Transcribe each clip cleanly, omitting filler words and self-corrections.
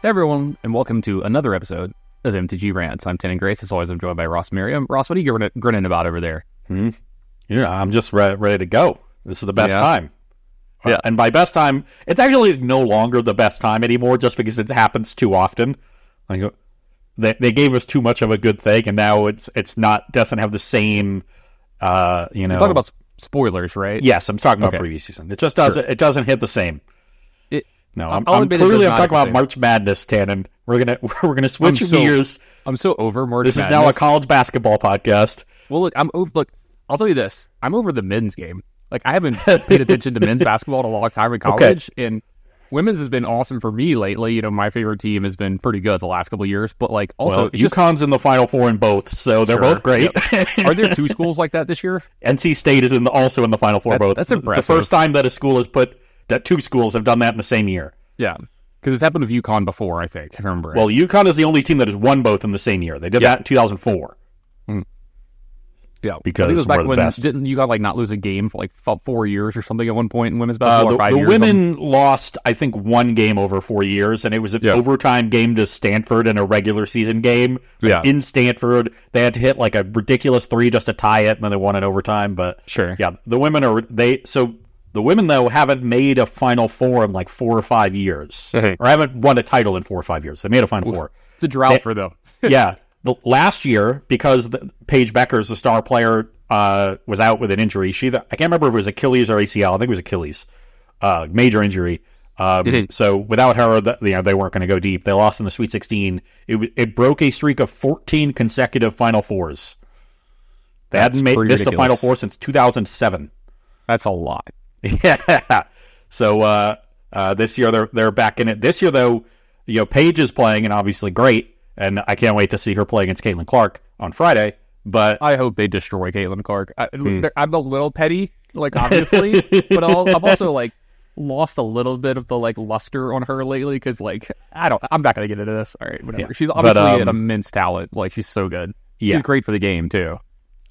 Everyone, and welcome to another episode of MTG Rants. I'm Tannen Grace. As always, I'm joined by Ross Merriam. Ross, what are you grinning about over there? I'm just ready to go. This is the best time. Yeah. And by best time, it's actually no longer the best time anymore just because it happens too often. Like they gave us too much of a good thing, and now doesn't have the same, You're talking about spoilers, right? Yes, I'm talking about previous season. It just doesn't. Sure. It doesn't hit the same. I'm talking about March Madness, Tannen. We're gonna switch gears. I'm so over March Madness. This is now a college basketball podcast. Well, look, I'll tell you this. I'm over the men's game. Like, I haven't paid attention to men's basketball in a long time in college, and women's has been awesome for me lately. You know, my favorite team has been pretty good the last couple of years, but like also UConn's in the Final Four in both, so they're both great. Yep. Are there two schools like that this year? NC State is also in the Final Four both. That's impressive. It's the first time that two schools have done that in the same year. Yeah, because it's happened with UConn before, I think. I remember. Well, UConn is the only team that has won both in the same year. They did that in 2004. Yeah, because I think it was back when best. Didn't UConn not lose a game for 4 years or something at one point in women's basketball? Or 5 the years? women lost, I think, one game over 4 years, and it was an overtime game to Stanford and a regular season game. In Stanford, they had to hit like a ridiculous 3 just to tie it, and then they won in overtime. But the women though haven't made a Final Four in like 4 or 5 years, or haven't won a title in 4 or 5 years. They made a Final Four. It's a drought for them. The last year, because Paige Beckers, the star player, was out with an injury. I can't remember if it was Achilles or ACL. I think it was Achilles, major injury. So without her, they weren't going to go deep. They lost in the Sweet 16. It broke a streak of 14 consecutive Final Fours. They hadn't missed a Final Four since 2007. That's a lot. Yeah. So this year they're back in it. This year though, Paige is playing and obviously great. And I can't wait to see her play against Caitlin Clark on Friday. But I hope they destroy Caitlin Clark. I'm a little petty, obviously, but I'm also lost a little bit of the luster on her lately because I'm not gonna get into this. All right, whatever. Yeah. She's obviously an immense talent. She's so good. Yeah. She's great for the game too.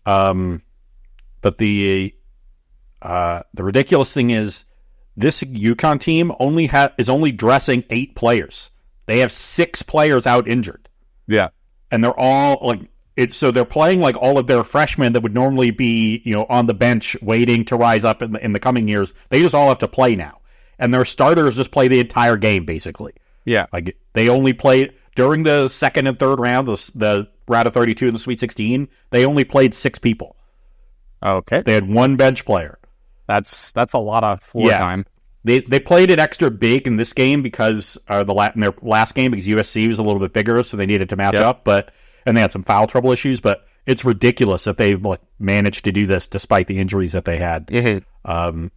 But the ridiculous thing is this UConn team is only dressing 8 players. They have 6 players out injured. Yeah. And they're all so they're playing all of their freshmen that would normally be, on the bench waiting to rise up in the coming years. They just all have to play now. And their starters just play the entire game, basically. Yeah. They only played during the second and third round, the round of 32 in the Sweet 16, they only played 6 people. Okay. They had 1 bench player. That's a lot of floor time. They played it extra big in this game because in their last game because USC was a little bit bigger, so they needed to match up. And they had some foul trouble issues. But it's ridiculous that they've managed to do this despite the injuries that they had. Mm-hmm.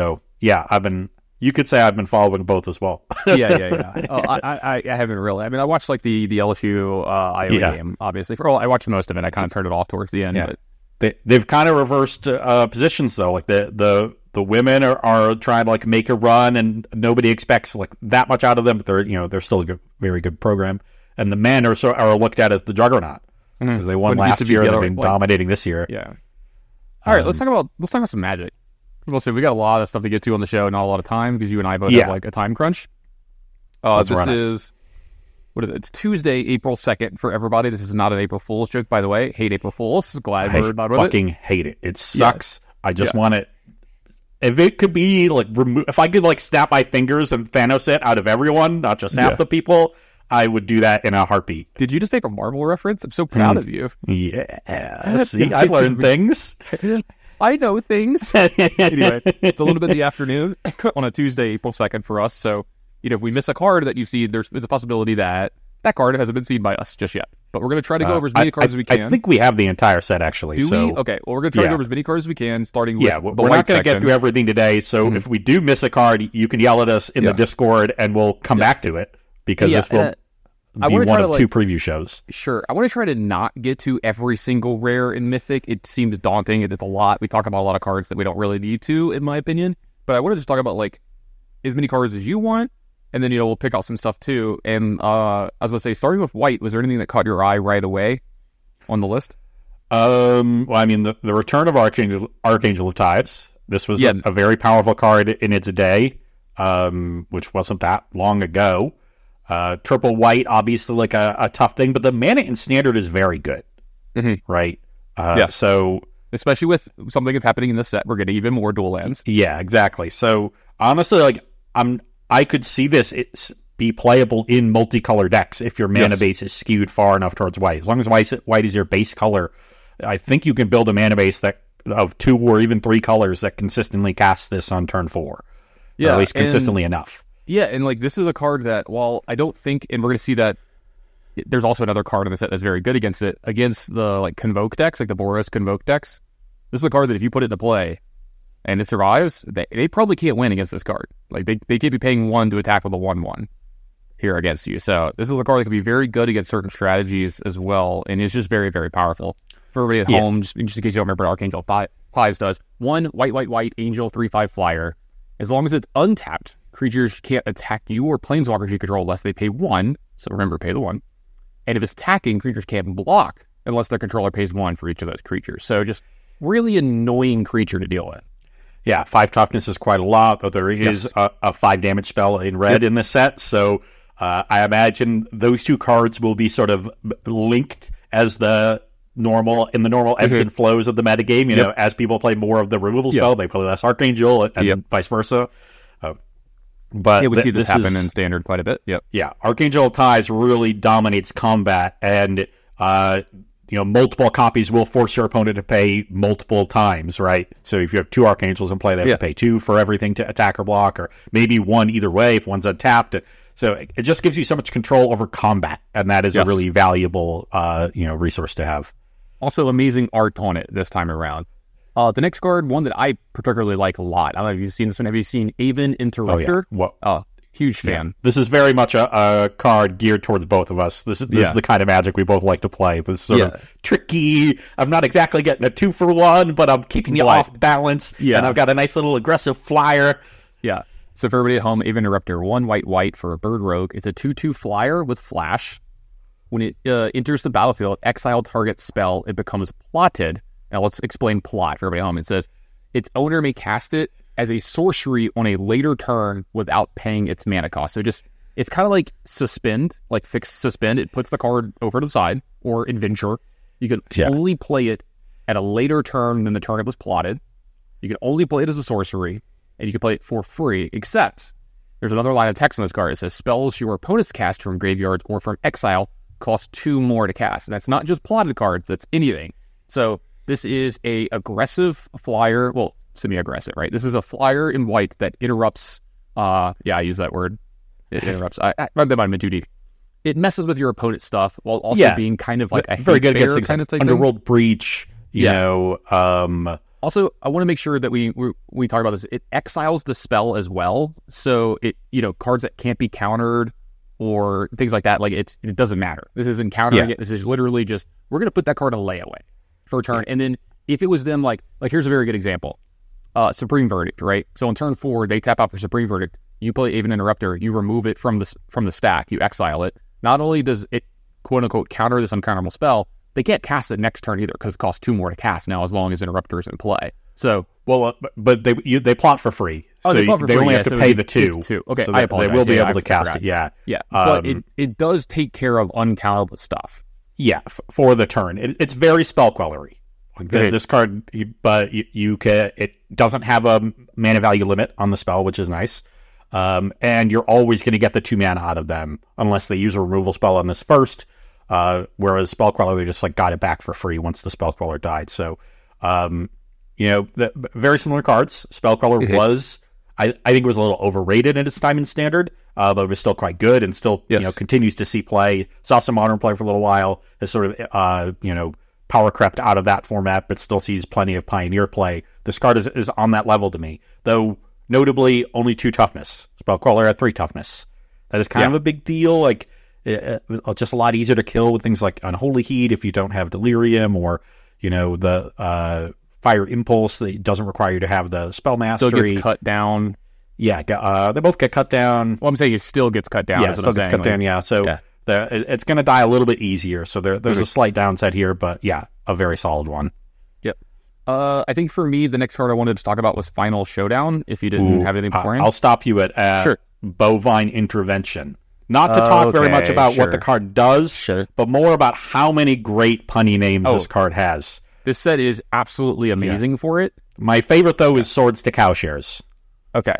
You could say I've been following both as well. Yeah. I haven't really. I mean, I watched the LSU Iowa game. Obviously, I watched most of it. I kind of turned it off towards the end. Yeah. But they've kind of reversed positions though. The women are trying to make a run, and nobody expects that much out of them. But they're still a very good program. And the men are looked at as the juggernaut because they won last year. They've been dominating this year. Yeah. All right, let's talk about some Magic. We'll see. We got a lot of stuff to get to on the show, not a lot of time because you and I both have a time crunch. This is what is it? It's Tuesday, April 2nd for everybody. This is not an April Fool's joke, by the way. Hate April Fools. Glad we're not with it. I fucking hate it. It sucks. Yeah. I just want it. If it could be if I could snap my fingers and Thanos it out of everyone, not just half the people, I would do that in a heartbeat. Did you just make a Marvel reference? I'm so proud of you. Yeah. See, I learned things. I know things. Anyway, it's a little bit the afternoon on a Tuesday, April 2nd for us. So, if we miss a card that you see, there's a possibility that card hasn't been seen by us just yet. But we're going to try to go over as many cards as we can. I think we have the entire set, actually. Do we? Okay. Well, we're going to try to go over as many cards as we can, starting with the we're not going to get through everything today. So if we do miss a card, you can yell at us in the Discord, and we'll come back to it because this will be one of 2 preview shows. Sure. I want to try to not get to every single rare in Mythic. It seems daunting. It's a lot. We talk about a lot of cards that we don't really need to, in my opinion. But I want to just talk about as many cards as you want. And then, we'll pick out some stuff too. And I was going to say, starting with white, was there anything that caught your eye right away on the list? Well, I mean, the return of Archangel of Tides. This was a very powerful card in its day, which wasn't that long ago. Triple white, obviously like a tough thing, but the mana in standard is very good, right? So especially with something that's happening in this set, we're getting even more dual lands. Yeah, exactly. So honestly, like I could see this be playable in multicolor decks if your mana base is skewed far enough towards white. As long as white is your base color, I think you can build a mana base of 2 or even 3 colors that consistently casts this on turn 4. Yeah, or at least consistently enough. Yeah, and like this is a card that, while I don't think, and we're going to see that there's also another card in the set that's very good against it, against the like Convoke decks, like the Boros Convoke decks. This is a card that if you put it into play and it survives, they probably can't win against this card. Like they can't be paying 1 to attack with a 1/1 here against you. So this is a card that can be very good against certain strategies as well, and it's just very, very powerful. For everybody at home, just in case you don't remember what Archangel Fives does, 1 white Angel 3/5 flyer. As long as it's untapped, creatures can't attack you or planeswalkers you control unless they pay 1. So remember, pay the 1. And if it's attacking, creatures can't block unless their controller pays 1 for each of those creatures. So just really annoying creature to deal with. Yeah, 5 toughness is quite a lot, though there is a 5 damage spell in red in this set. So I imagine those 2 cards will be sort of linked as the normal ebbs and flows of the metagame. You know, as people play more of the removal spell, they play less Archangel, and vice versa. But we see this happen in standard quite a bit. Yeah, Archangel Ties really dominates combat, and multiple copies will force your opponent to pay multiple times, right? So if you have 2 Archangels in play, they have to pay 2 for everything to attack or block, or maybe 1 either way if one's untapped. So it just gives you so much control over combat, and that is a really valuable resource to have. Also, amazing art on it this time around. The next card, one that I particularly like a lot. I don't know if you've seen this one. Have you seen Aven Interrupter? Huge fan. Yeah. This is very much a card geared towards both of us. This is the kind of Magic we both like to play. This sort of tricky. I'm not exactly getting a 2-for-1, but I'm keeping you off balance. Yeah. And I've got a nice little aggressive flyer. Yeah. So for everybody at home, Aven Interrupter, 1 white for a bird rogue. It's a 2/2 flyer with flash. When it enters the battlefield, exile target spell, it becomes plotted. Now let's explain plot for everybody at home. It says its owner may cast it as a sorcery on a later turn without paying its mana cost. So it's kind of like suspend, like fixed suspend. It puts the card over to the side, or adventure. You can only play it at a later turn than the turn it was plotted. You can only play it as a sorcery, and you can play it for free, except there's another line of text on this card. It says spells your opponents cast from graveyards or from exile cost 2 more to cast. And that's not just plotted cards, that's anything. So this is a aggressive flyer, well, semi-aggressive, right? This is a flyer in white that interrupts, I use that word. It interrupts. That might have been too deep. It messes with your opponent's stuff while also being kind of like a very good against kind of thing. Underworld Breach, you know. Also, I want to make sure that we talk about this. It exiles the spell as well. So it, cards that can't be countered or things like that, like it doesn't matter. This isn't countering it. This is literally just, we're going to put that card in a layaway for a turn. And then if it was them, like here's a very good example. Supreme Verdict, right? So on turn 4, they tap out for Supreme Verdict. You play Aven Interrupter. You remove it from the stack. You exile it. Not only does it, quote unquote, counter this uncounterable spell, they can't cast it next turn either because it costs 2 more to cast now as long as Interrupter is in play. So but they plot for free. So they only have to pay the 2. Okay, so I apologize. They will be able to cast it. Yeah. But it does take care of uncountable stuff. Yeah, for the turn. It's very spell quellery. This card, but it doesn't have a mana value limit on the spell, which is nice. And you're always going to get the 2 mana out of them unless they use a removal spell on this first. Whereas Spell Queller, they just got it back for free once the Spell Queller died. So, very similar cards. Spell Queller was, I think, it was a little overrated at its time in Standard, but it was still quite good and still continues to see play. Saw some Modern play for a little while. Has sort of power crept out of that format, but still sees plenty of Pioneer play. This card is on that level to me, though notably only 2 toughness. Spell Queller at 3 toughness. That is kind of a big deal. It's just a lot easier to kill with things like Unholy Heat if you don't have Delirium, or the Fire Impulse that doesn't require you to have the Spell Mastery. Still gets cut down. Yeah, they both get cut down. Well, I'm saying it still gets cut down. Yeah, it still gets cut down. Yeah, so it's going to die a little bit easier. So there's a slight downside here, but a very solid one. Yep. I think for me, the next card I wanted to talk about was Final Showdown. If you didn't have anything beforehand, I'll stop you at Bovine Intervention. Not to talk very much about what the sure. card does, Sure. but more about how many great punny names this card has. This set is absolutely amazing for it. My favorite, though, is Swords to Cowshares. Okay.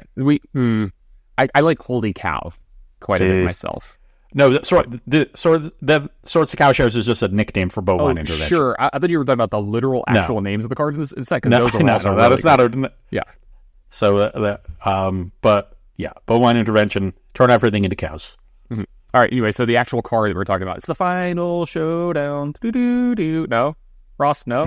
I like Holy Cow quite a bit myself. No, the Swords to Cowshares is just a nickname for Bovine Intervention. Sure. I thought you were talking about the literal actual names of the cards in this set. No, those are also that really is not a... Yeah. So, but yeah, Bovine Intervention, turn everything into cows. Mm-hmm. All right, anyway, so the actual card that we're talking about, it's the Final Showdown. Do-do-do. No? Ross, no?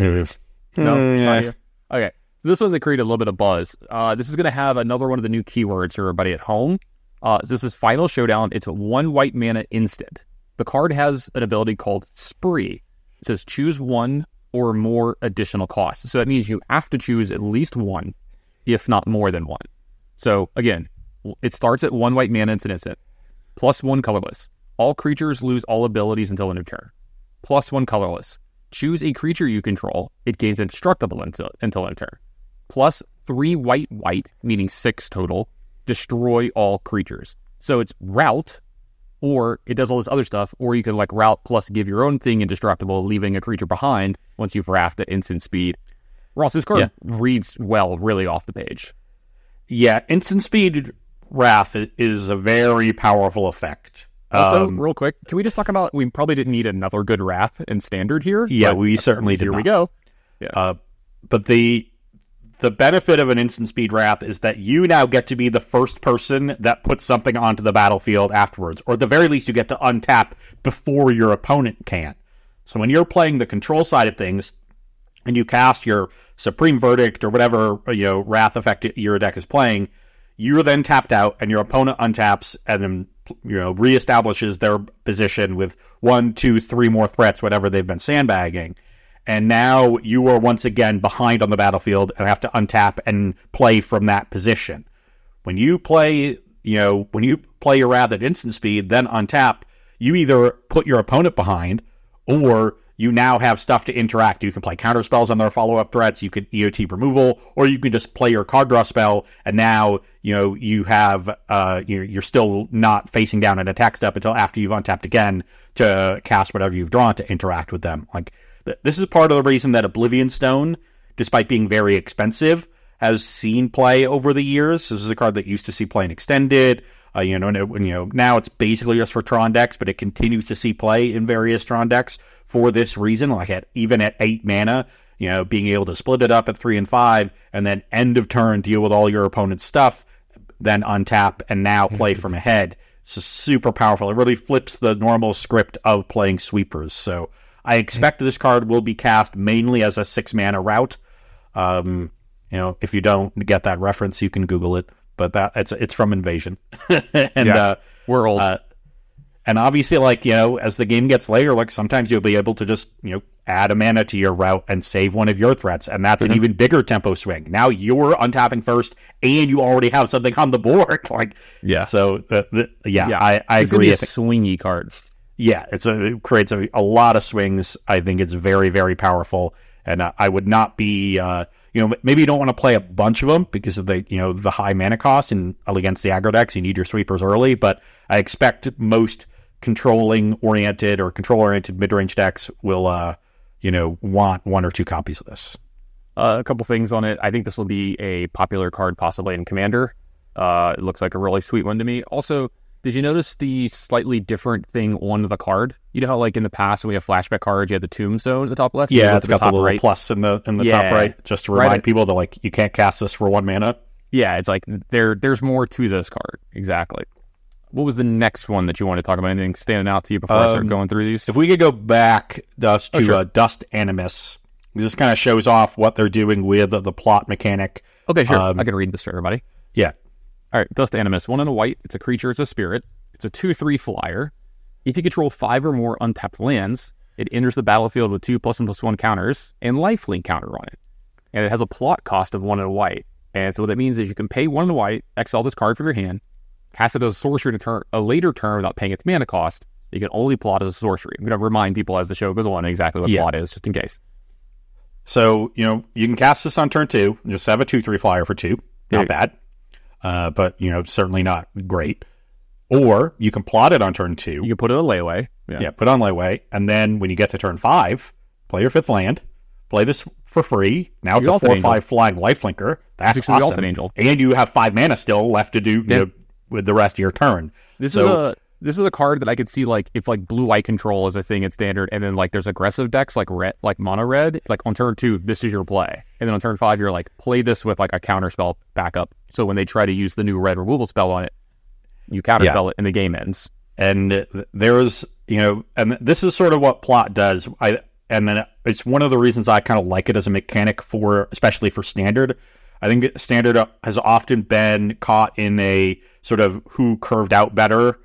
No? Yeah. Okay, so this one they created a little bit of buzz. This is going to have another one of the new keywords for everybody at home. This is Final Showdown. It's a 1 white mana instant. The card has an ability called Spree. It says choose 1 or more additional costs. So that means you have to choose at least 1, if not more than 1. So again, it starts at 1 white mana, it's an instant. Plus 1 colorless. All creatures lose all abilities until end of turn. Plus 1 colorless. Choose a creature you control. It gains indestructible until end of turn. Plus 3 white, meaning 6 total. Destroy all creatures. So it's route, or it does all this other stuff, or you can like route plus give your own thing indestructible, leaving a creature behind once you've wrapped at instant speed. Ross, this card reads well, really off the page. Yeah, instant speed Wrath is a very powerful effect. Also, real quick, can we just talk about, we probably didn't need another good Wrath in Standard here. Yeah, we certainly did. Here not. we go. Yeah. But the benefit of an instant speed Wrath is that you now get to be the first person that puts something onto the battlefield afterwards, or at the very least you get to untap before your opponent can. So when you're playing the control side of things and you cast your Supreme Verdict or whatever Wrath effect your deck is playing, you're then tapped out and your opponent untaps and then reestablishes their position with 1, 2, 3 more threats, whatever they've been sandbagging. And now you are once again behind on the battlefield and have to untap and play from that position. When you play, your Wrath at instant speed, then untap, you either put your opponent behind, or you now have stuff to interact. You can play counter spells on their follow-up threats, you can EOT removal, or you can just play your card draw spell, and now, you have, you're still not facing down an attack step until after you've untapped again to cast whatever you've drawn to interact with them. Like, this is part of the reason that Oblivion Stone, despite being very expensive, has seen play over the years. This is a card that used to see play in Extended. Now it's basically just for Tron decks, but it continues to see play in various Tron decks for this reason. Like even at 8 mana, being able to split it up at 3 and 5, and then end of turn deal with all your opponent's stuff, then untap and now play from ahead. It's just super powerful. It really flips the normal script of playing sweepers. So I expect this card will be cast mainly as a 6 mana route. If you don't get that reference, you can Google it. But it's from Invasion, and we're old. And obviously, as the game gets later, sometimes you'll be able to just add a mana to your route and save one of your threats, and that's an even bigger tempo swing. Now you're untapping first, and you already have something on the board. So I agree. It's a swingy card. Yeah, it creates a lot of swings. I think it's very, very powerful, and I would not be, maybe you don't want to play a bunch of them because of the high mana cost, and against the aggro decks, you need your sweepers early. But I expect most control-oriented mid-range decks will, want 1 or 2 copies of this. A couple things on it. I think this will be a popular card, possibly in Commander. It looks like a really sweet one to me. Also, did you notice the slightly different thing on the card? You know how, in the past, when we have flashback cards, you had the tombstone at the top left? Yeah, it's got the little plus in the top right, just to remind people that, you can't cast this for 1 mana. Yeah, it's there's more to this card. Exactly. What was the next one that you want to talk about? Anything standing out to you before I start going through these? If we could go back to Dust Animus, this kind of shows off what they're doing with the plot mechanic. Okay, sure. I can read this for everybody. Yeah. All right, Dust Animus, 1 and a white. It's a creature, it's a spirit. It's a 2/3 flyer. If you control 5 or more untapped lands, it enters the battlefield with 2+1/+1 counters and lifelink counter on it. And it has a plot cost of 1 and a white. And so what that means is you can pay 1 and a white, exile this card from your hand, cast it as a sorcery to a later turn without paying its mana cost. You can only plot as a sorcery. I'm going to remind people as the show goes on exactly what plot is, just in case. So, you can cast this on turn 2. Just have a 2/3 flyer for 2. Not bad. But, certainly not great. Or you can plot it on turn 2. You can put it on layaway. Yeah, put it on layaway. And then when you get to turn 5, play your 5th land. Play this for free. Now it's a 4/5 flying lifelinker. That's awesome. Angel. And you have 5 mana still left to do with the rest of your turn. This is a card that I could see like if like blue-white control is a thing in standard, and then like there's aggressive decks like red, like mono red. Like on turn 2, this is your play, and then on turn 5, you're like play this with like a counter spell backup. So when they try to use the new red removal spell on it, you counterspell it, and the game ends. And there's and this is sort of what plot does. And then it's one of the reasons I kind of like it as a mechanic especially for Standard. I think Standard has often been caught in a sort of who curved out better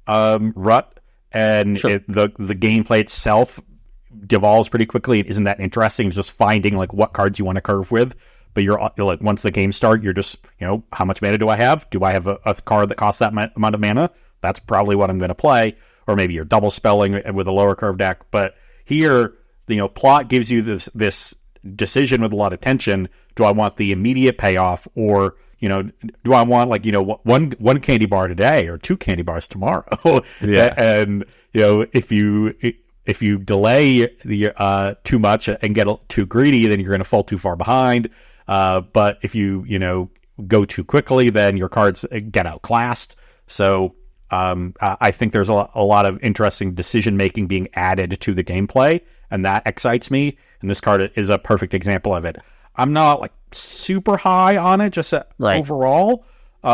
rut, and the gameplay itself devolves pretty quickly. It isn't that interesting. It's just finding like what cards you want to curve with. But you're like once the game starts, you're just how much mana do I have? Do I have a card that costs that amount of mana? That's probably what I'm going to play. Or maybe you're double spelling with a lower curve deck. But here, plot gives you this decision with a lot of tension. Do I want the immediate payoff, or do I want one candy bar today or 2 candy bars tomorrow? And if you delay too much and get too greedy, then you're going to fall too far behind. But if you go too quickly, then your cards get outclassed. So I think there's a lot of interesting decision making being added to the gameplay, and that excites me. And this card is a perfect example of it. I'm not like super high on it, just overall.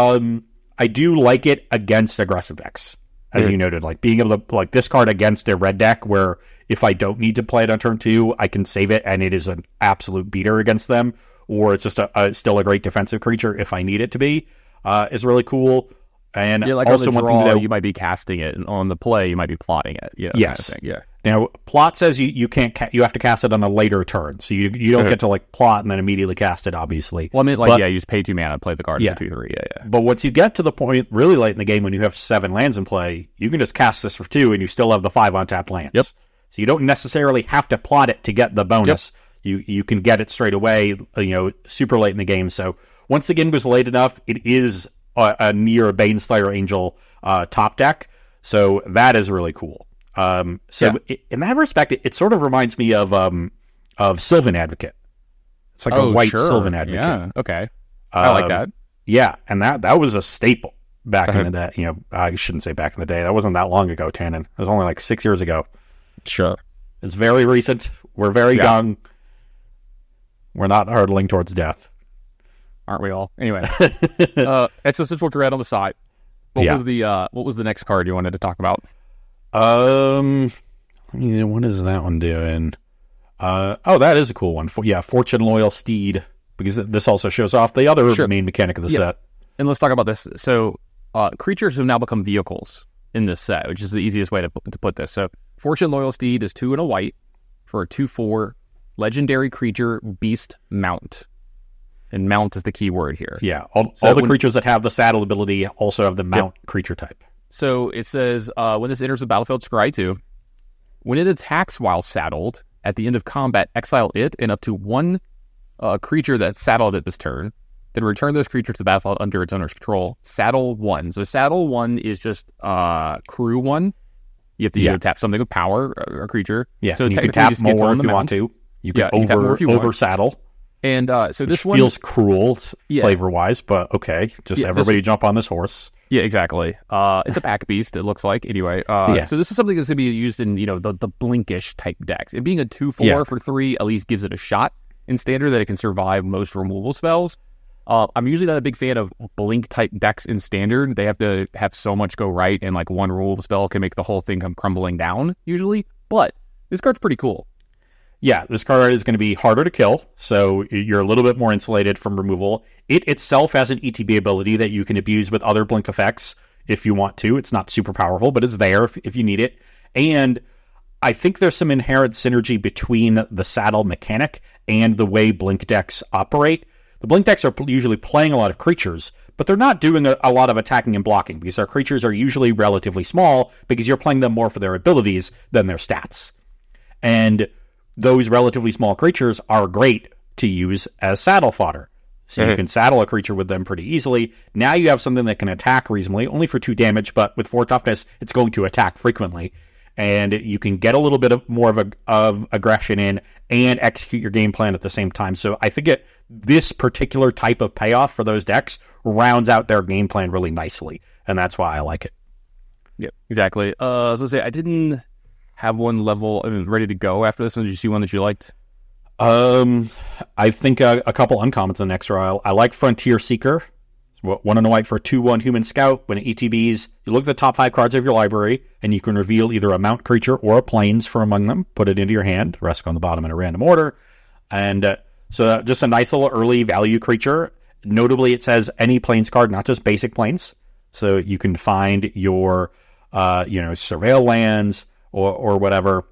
I do like it against aggressive decks, as you noted, like being able to like this card against a red deck where if I don't need to play it on turn 2, I can save it and it is an absolute beater against them, or it's just still a great defensive creature if I need it to be, is really cool. And like also on the draw, one thing you might be casting it, and on the play, you might be plotting it. Yes. Kind of thing. Now, plot says you can't. You have to cast it on a later turn, so you don't get to like plot and then immediately cast it. Obviously, well, I mean, you just pay 2 mana, play the card. 2/3. But once you get to the point really late in the game when you have 7 lands in play, you can just cast this for 2, and you still have the 5 untapped lands. Yep. So you don't necessarily have to plot it to get the bonus. Yep. You can get it straight away. Super late in the game. So once the game goes late enough, it is a near Baneslayer Angel top deck. So that is really cool. In that respect, it sort of reminds me of Sylvan Advocate. It's like a white Sylvan Advocate. Yeah, okay. I like that. Yeah, and that was a staple back in the day. I shouldn't say back in the day. That wasn't that long ago, Tannen. It was only like 6 years ago. Sure. It's very recent. We're very young. We're not hurtling towards death. Aren't we all? Anyway, Existential Dread on the side. What was the next card you wanted to talk about? What is that one doing? That is a cool one. Fortune Loyal Steed, because this also shows off the other main mechanic of the set. And let's talk about this. So, creatures have now become vehicles in this set, which is the easiest way to put this. So, Fortune Loyal Steed is 2 and a white for a 2/4 legendary creature beast mount. And mount is the key word here. Yeah, all the creatures that have the saddle ability also have the mount creature type. So it says, when this enters the battlefield, scry 2. When it attacks while saddled, at the end of combat, exile it and up to 1 creature that's saddled at this turn. Then return those creatures to the battlefield under its owner's control. Saddle 1. So saddle 1 is just crew 1. You have to tap something with power, or creature. Yeah, so you can tap more if you want to. You can over saddle. And so this one feels cruel flavor-wise, but okay. Just everybody jump on this horse. Yeah, exactly. It's a pack beast, it looks like. Anyway, so this is something that's going to be used in, the Blinkish type decks. It being a 2/4 for 3 at least gives it a shot in Standard that it can survive most removal spells. I'm usually not a big fan of Blink type decks in Standard. They have to have so much go right, and like one removal spell can make the whole thing come crumbling down, usually. But this card's pretty cool. Yeah, this card is going to be harder to kill, so you're a little bit more insulated from removal. It itself has an ETB ability that you can abuse with other blink effects if you want to. It's not super powerful, but it's there if you need it. And I think there's some inherent synergy between the saddle mechanic and the way blink decks operate. The blink decks are usually playing a lot of creatures, but they're not doing a lot of attacking and blocking because our creatures are usually relatively small because you're playing them more for their abilities than their stats. And those relatively small creatures are great to use as saddle fodder. So you can saddle a creature with them pretty easily. Now you have something that can attack reasonably, only for 2 damage, but with 4 toughness, it's going to attack frequently. And you can get a little bit of aggression in and execute your game plan at the same time. So I think this particular type of payoff for those decks rounds out their game plan really nicely. And that's why I like it. Yeah, exactly. I was going to say, I didn't have one level ready to go after this one. Did you see one that you liked? I think a couple uncommons in the next row. I like Frontier Seeker. 1 and a white for a 2/1 human scout. When it ETBs, you look at the top 5 cards of your library, and you can reveal either a mount creature or a plains from among them. Put it into your hand. Rest on the bottom in a random order. And so just a nice little early value creature. Notably, it says any plains card, not just basic plains. So you can find your, surveil lands or whatever.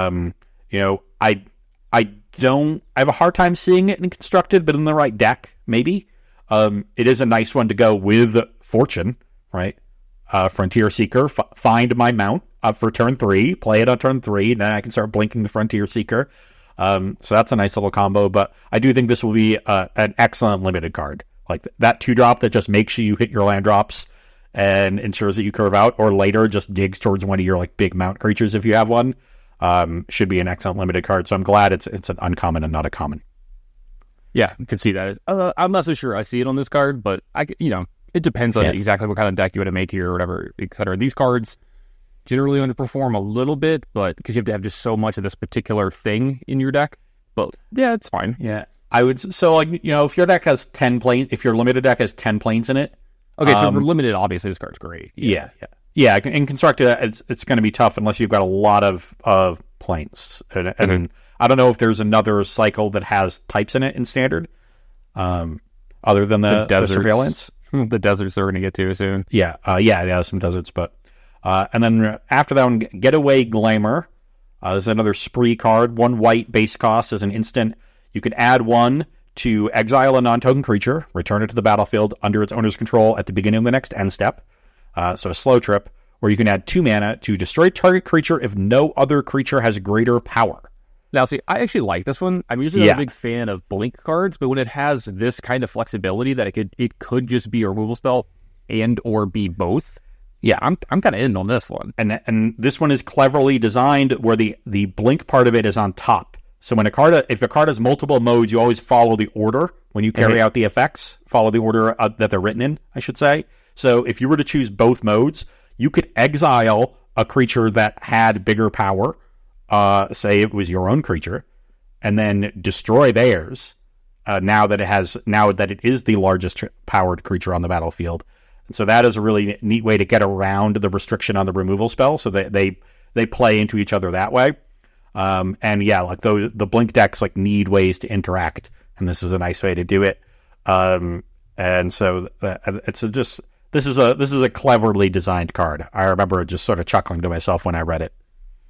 I have a hard time seeing it in constructed, but in the right deck, maybe. It is a nice one to go with Fortune, right? Frontier Seeker, find my mount for turn 3, play it on turn 3, and then I can start blinking the Frontier Seeker. So that's a nice little combo, but I do think this will be an excellent limited card. Like that 2-drop that just makes you hit your land drops and ensures that you curve out, or later just digs towards one of your like big mount creatures if you have one. Should be an excellent limited card. So I'm glad it's an uncommon and not a common. Yeah, you can see that. I'm not so sure I see it on this card, but it depends on exactly what kind of deck you want to make here or whatever, etc. These cards generally underperform a little bit, but because you have to have just so much of this particular thing in your deck. But yeah, it's fine. Yeah, I would. So if your deck has 10 planes, if your limited deck has 10 planes in it. Okay, so for limited, obviously this card's great. Yeah. In constructed, it's going to be tough unless you've got a lot of planes. And I don't know if there's another cycle that has types in it in standard, other than the surveillance. The deserts are going to get to soon. Yeah, some deserts, but and then after that one, Getaway Glamour. There's another spree card. 1 white base cost is an instant. You can add 1 to exile a non-token creature, return it to the battlefield under its owner's control at the beginning of the next end step. So a slow trip, or you can add 2 mana to destroy target creature if no other creature has greater power. Now, see, I actually like this one. I'm usually not a big fan of blink cards, but when it has this kind of flexibility that it could just be a removal spell and or be both, yeah, I'm kind of in on this one. And this one is cleverly designed where the blink part of it is on top. So when if a card has multiple modes, you always follow the order when you carry out the effects. Follow the order that they're written in, I should say. So if you were to choose both modes, you could exile a creature that had bigger power, say it was your own creature, and then destroy theirs. Now that it is the largest powered creature on the battlefield, and so that is a really neat way to get around the restriction on the removal spell. So they play into each other that way. And yeah, like the blink decks like need ways to interact, and this is a nice way to do it. And so this is a cleverly designed card. I remember just sort of chuckling to myself when I read it.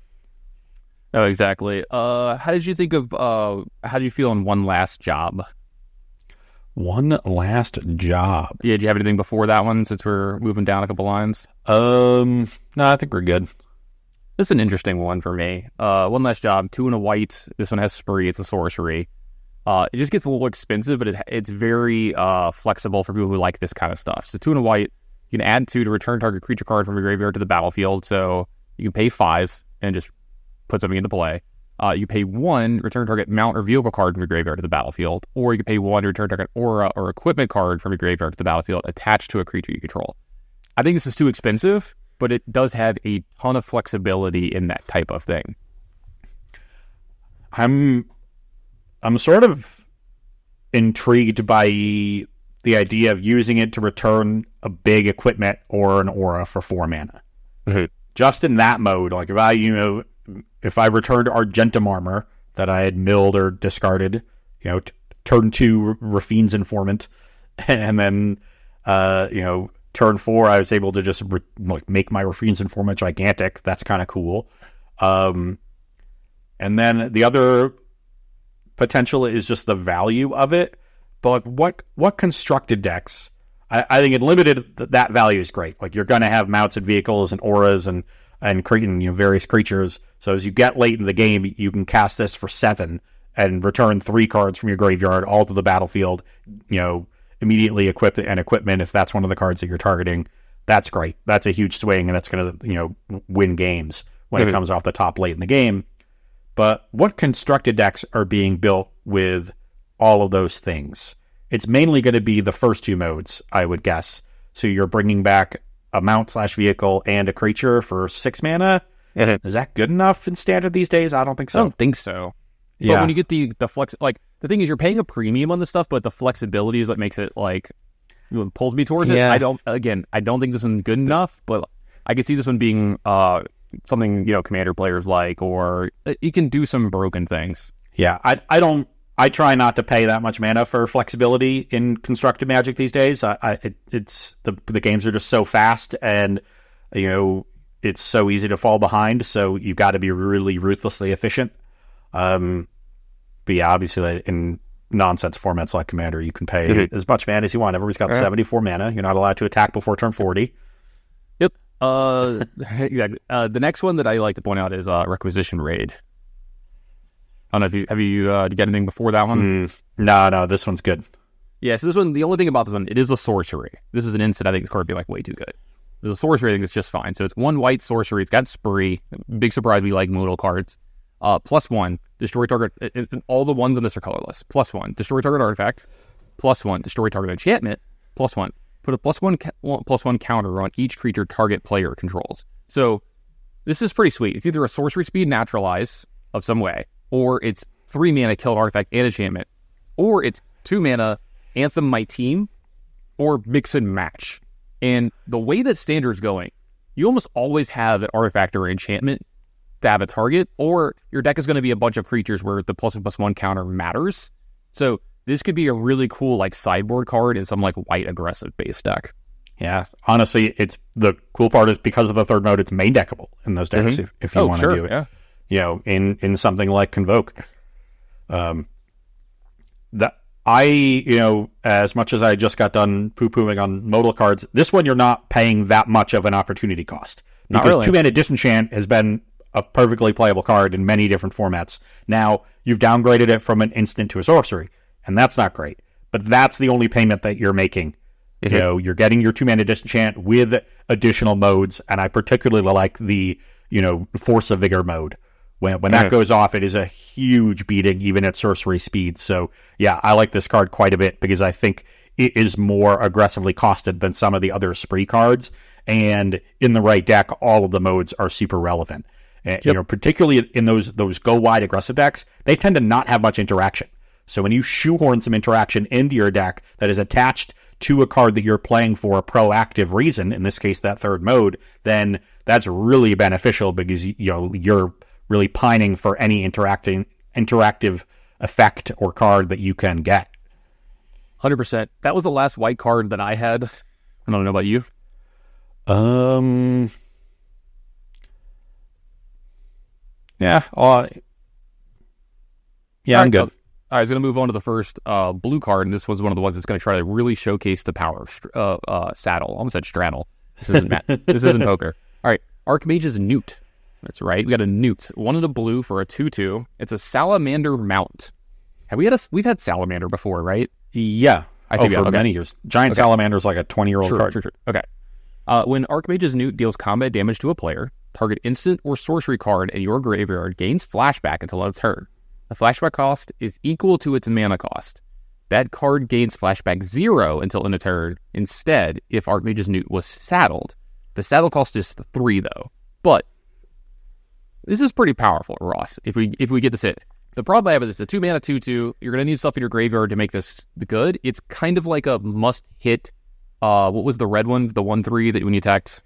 Oh, exactly. How did you think of? How do you feel on One Last Job? One Last Job. Yeah, did you have anything before that one? Since we're moving down a couple lines. No, I think we're good. This is an interesting one for me. One Last Job, 2 and a white. This one has spree. It's a sorcery. It just gets a little expensive, but it's very flexible for people who like this kind of stuff. So 2 and a white, you can add 2 to return target creature card from your graveyard to the battlefield. So you can pay 5 and just put something into play. You pay 1, return target mount or vehicle card from your graveyard to the battlefield. Or you can pay 1 to return target aura or equipment card from your graveyard to the battlefield attached to a creature you control. I think this is too expensive, but it does have a ton of flexibility in that type of thing. I'm sort of intrigued by the idea of using it to return a big equipment or an aura for 4 mana. Mm-hmm. Just in that mode, like if I returned Argentum Armor that I had milled or discarded, turn 2 Rafine's Informant, and then turn 4 I was able to just make my Rafine's Informant gigantic. That's kind of cool. And then the other potential is just the value of it. But what constructed decks? I think in limited that value is great. Like you're going to have mounts and vehicles and auras and creating various creatures. So as you get late in the game, you can cast this for 7 and return 3 cards from your graveyard all to the battlefield, immediately equip and equipment if that's one of the cards that you're targeting. That's great. That's a huge swing, and that's going to, win games when it comes off the top late in the game. But what constructed decks are being built with all of those things? It's mainly going to be the first 2 modes, I would guess. So you're bringing back a mount/vehicle and a creature for 6 mana. Is that good enough in Standard these days? I don't think so. I don't think so. Yeah. But when you get the flex, like, the thing is, you're paying a premium on this stuff, but the flexibility is what makes it, like, pulls me towards it. I don't think this one's good enough, but I could see this one being something, Commander players like, or it can do some broken things. Yeah, I try not to pay that much mana for flexibility in constructed Magic these days. It's the games are just so fast, and it's so easy to fall behind. So you've got to be really ruthlessly efficient. But yeah, obviously in nonsense formats like Commander, you can pay as much mana as you want. Everybody's got 74 mana. You're not allowed to attack before turn 40. Yep. Exactly. The next one that I like to point out is Requisition Raid. I don't know if you got anything before that one? No, this one's good. Yeah, so this one, the only thing about this one, it is a sorcery. This is an instant. I think this card would be like way too good. There's a sorcery, I think it's just fine. So it's 1 white sorcery. It's got Spree. Big surprise, we like modal cards. +1, destroy target. All the ones on this are colorless. +1, destroy target artifact. +1, destroy target enchantment. +1, put a +1 counter on each creature target player controls. So this is pretty sweet. It's either a sorcery speed naturalize of some way, or it's 3 mana kill artifact and enchantment, or it's 2 mana Anthem My Team, or mix and match. And the way that Standard's going, you almost always have an artifact or enchantment to have a target, or your deck is going to be a bunch of creatures where the +1/+1 counter matters. So this could be a really cool like sideboard card in some like white aggressive base deck. Yeah, honestly, it's the cool part is because of the third mode, it's main deckable in those decks if you want to do it. Yeah. In something like Convoke. As much as I just got done poo-pooing on modal cards, this one you're not paying that much of an opportunity cost. Because 2-mana Disenchant has been a perfectly playable card in many different formats. Now, you've downgraded it from an instant to a sorcery, and that's not great. But that's the only payment that you're making. You're getting your 2-mana Disenchant with additional modes, and I particularly like the, Force of Vigor mode. When that goes off, it is a huge beating, even at sorcery speed. So, yeah, I like this card quite a bit because I think it is more aggressively costed than some of the other Spree cards. And in the right deck, all of the modes are super relevant. Particularly in those go wide aggressive decks, they tend to not have much interaction. So when you shoehorn some interaction into your deck that is attached to a card that you're playing for a proactive reason, in this case that third mode, then that's really beneficial because you're really pining for any interactive effect or card that you can get. 100%. That was the last white card that I had. I don't know about you. Yeah. I'm good. I was going to move on to the first blue card, and this was one of the ones that's going to try to really showcase the power of Saddle. I almost said Straddle. This isn't poker. All right, Archmage's Newt. That's right. We got a Newt. 1 in a blue for a 2/2. It's a Salamander Mount. We've had Salamander before, right? Yeah. For many years. Giant Salamander is like a 20-year-old card. True. Okay. When Archmage's Newt deals combat damage to a player, target instant or sorcery card in your graveyard gains flashback until its turn. The flashback cost is equal to its mana cost. That card gains flashback 0 until end of turn. Instead, if Archmage's Newt was saddled. The saddle cost is 3, though. But this is pretty powerful, Ross, if we get this hit. The problem I have with this, it's a 2-mana 2/2. You're going to need stuff in your graveyard to make this good. It's kind of like a must-hit. What was the red one? The 1/3 that when you attacked?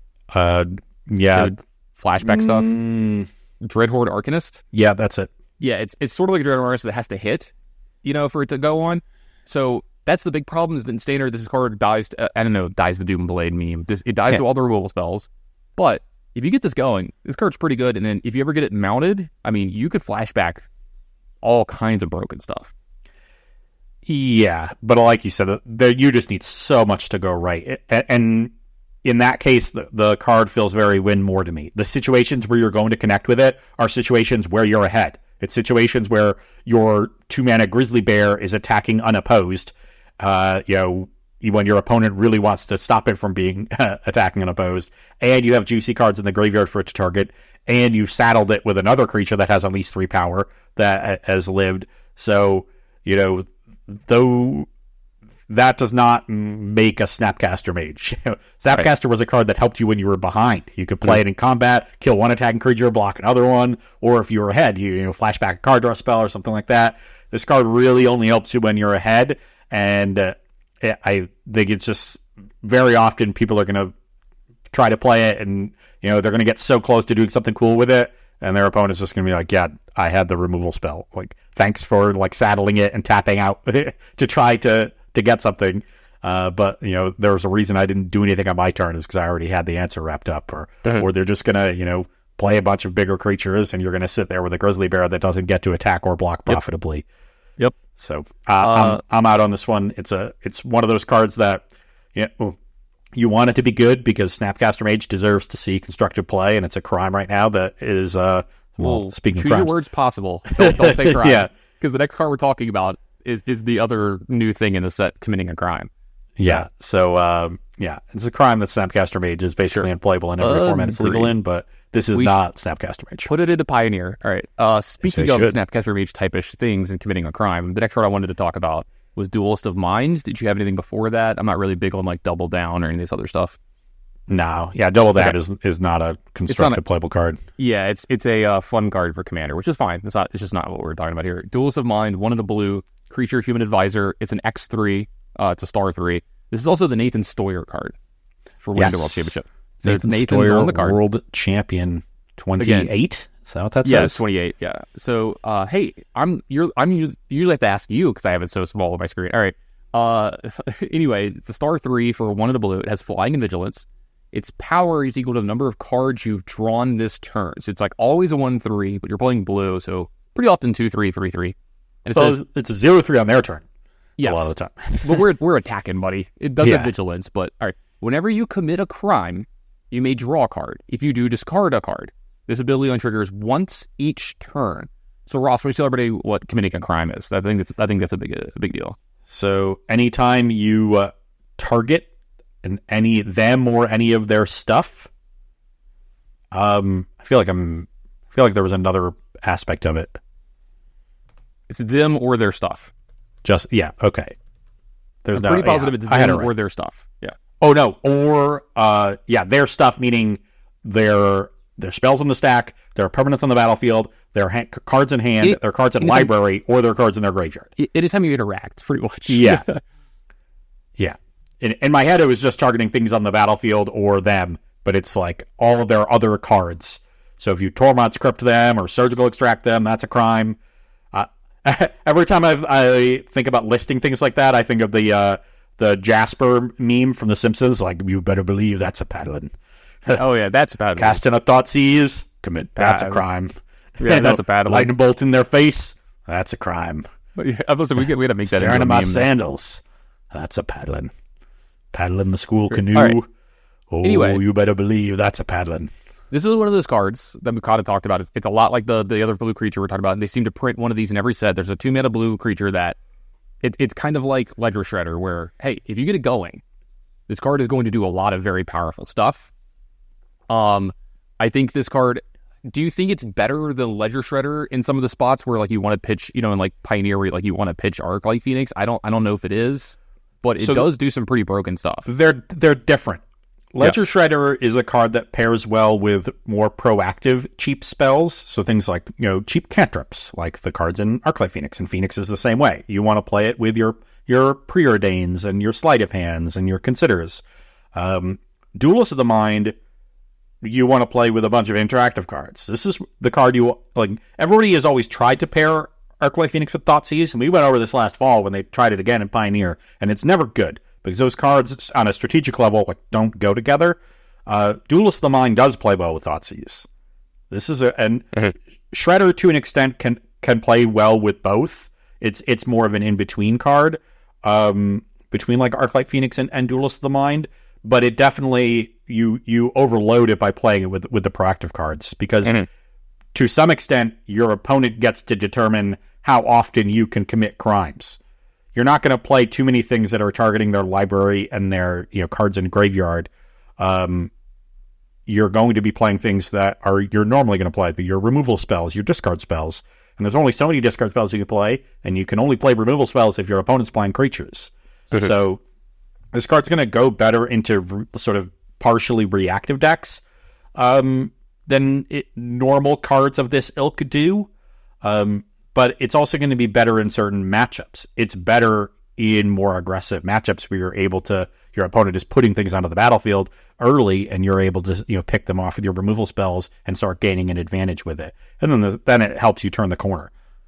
Flashback stuff? Dreadhorde Arcanist? Yeah, that's it. Yeah, it's sort of like a Dreadhorde Arcanist that has to hit, for it to go on. So that's the big problem is that in Standard, this card dies to, dies the Doom Blade meme. It dies to all the removal spells. But if you get this going, this card's pretty good. And then if you ever get it mounted, you could flashback all kinds of broken stuff. Yeah, but like you said, you just need so much to go right. And in that case, the card feels very win more to me. The situations where you're going to connect with it are situations where you're ahead. It's situations where your 2-mana Grizzly Bear is attacking unopposed. When your opponent really wants to stop it from being attacking unopposed, and you have juicy cards in the graveyard for it to target, and you've saddled it with another creature that has at least 3 power that has lived. So, though that does not make a Snapcaster Mage. Snapcaster was a card that helped you when you were behind. You could play it in combat, kill one attacking creature, block another one, or if you were ahead, you flashback a card draw spell or something like that. This card really only helps you when you're ahead, and I think it's just very often people are going to try to play it, and they're going to get so close to doing something cool with it, and their opponent's just going to be like, yeah, I had the removal spell. Like, thanks for saddling it and tapping out to try to get something. But there was a reason I didn't do anything on my turn, is because I already had the answer wrapped up, or they're just going to play a bunch of bigger creatures, and you're going to sit there with a Grizzly Bear that doesn't get to attack or block profitably. Yep. So I'm out on this one. It's one of those cards that you want it to be good, because Snapcaster Mage deserves to see constructive play, and it's a crime right now that is speaking choose of crimes. your words possible. Don't say crime. Yeah, because the next card we're talking about is the other new thing in the set, committing a crime. So it's a crime that Snapcaster Mage is basically unplayable in every format it's legal in, but this is not Snapcaster Mage. Put it into Pioneer. All right. Speaking of Snapcaster Mage type-ish things and committing a crime, the next card I wanted to talk about was Duelist of Mind. Did you have anything before that? I'm not really big on Double Down or any of this other stuff. No. Yeah, Double Down is not a constructive playable card. Yeah, it's a fun card for Commander, which is fine. It's just not what we're talking about here. Duelist of Mind, 1 in the blue, creature, human advisor. It's an X3. It's a star 3. This is also the Nathan Stoyer card for winning the World Championship. So Nathan Stoyer, on the card. World Champion 28. Is that what that says? Yeah, it's 28. Yeah. So, hey, I'm usually have to ask you because I have it so small on my screen. All right. Anyway, it's a star 3 for 1 in the blue. It has flying and vigilance. Its power is equal to the number of cards you've drawn this turn. So it's always a 1/3, but you're playing blue, so pretty often 2/3, 3/3. And it says it's a 0/3 on their turn. Yes. A lot of the time. But we're attacking, buddy. It does have vigilance, but all right. Whenever you commit a crime, you may draw a card. If you do, discard a card. This ability on triggers once each turn. So Ross, can we tell everybody what committing a crime is? I think that's a big deal. So anytime you target them or any of their stuff, I feel like there was another aspect of it. It's them or their stuff. Okay. I'm pretty positive it's them or their stuff. Yeah. Oh no, or their stuff, meaning their spells in the stack, their permanents on the battlefield, their cards in hand, their cards in library, or their cards in their graveyard. Anytime you interact, pretty much. Yeah. Yeah. In my head, it was just targeting things on the battlefield or them, but it's all of their other cards. So if you Tormod's Crypt them or Surgical Extract them, that's a crime. Every time I think about listing things like that, I think of the Jasper meme from The Simpsons, you better believe that's a paddling. Oh yeah, that's a paddling. Casting a Thoughtseize, that's a crime. Yeah, that's a paddling. Lightning bolt in their face, that's a crime. Yeah, we got to make that Staring into at a my meme. sandals, that's a paddling. Paddling the school canoe. Right. Oh, Anyway. You better believe that's a paddling. This is one of those cards that Mikata talked about. It's a lot like the other blue creature we're talking about. And they seem to print one of these in every set. There's a 2-mana blue creature that it's kind of like Ledger Shredder, where, hey, if you get it going, this card is going to do a lot of very powerful stuff. I think this card, do you think it's better than Ledger Shredder in some of the spots where you want to pitch, in Pioneer where you want to pitch Arclight Phoenix? I don't know if it is, but it does do some pretty broken stuff. They're different. Ledger Shredder is a card that pairs well with more proactive cheap spells. So things like, cheap cantrips, like the cards in Arclight Phoenix. And Phoenix is the same way. You want to play it with your Preordains and your Sleight of Hands and your Considers. Duelist of the Mind, you want to play with a bunch of interactive cards. This is the card everybody has always tried to pair Arclight Phoenix with Thoughtseize, and we went over this last fall when they tried it again in Pioneer, and it's never good. Because those cards, on a strategic level, don't go together. Duelist of the Mind does play well with Thoughtseize. This is Shredder, to an extent, can play well with both. It's more of an in-between card between Arclight Phoenix and Duelist of the Mind. But it definitely, you overload it by playing it with the proactive cards. Because to some extent, your opponent gets to determine how often you can commit crimes. You're not going to play too many things that are targeting their library and their cards in graveyard. You're going to be playing things that you're normally going to play, your removal spells, your discard spells. And there's only so many discard spells you can play, and you can only play removal spells if your opponent's playing creatures. So this card's going to go better into sort of partially reactive decks than normal cards of this ilk do. But it's also going to be better in certain matchups. It's better in more aggressive matchups where your opponent is putting things onto the battlefield early, and you're able to pick them off with your removal spells and start gaining an advantage with it. And then it helps you turn the corner.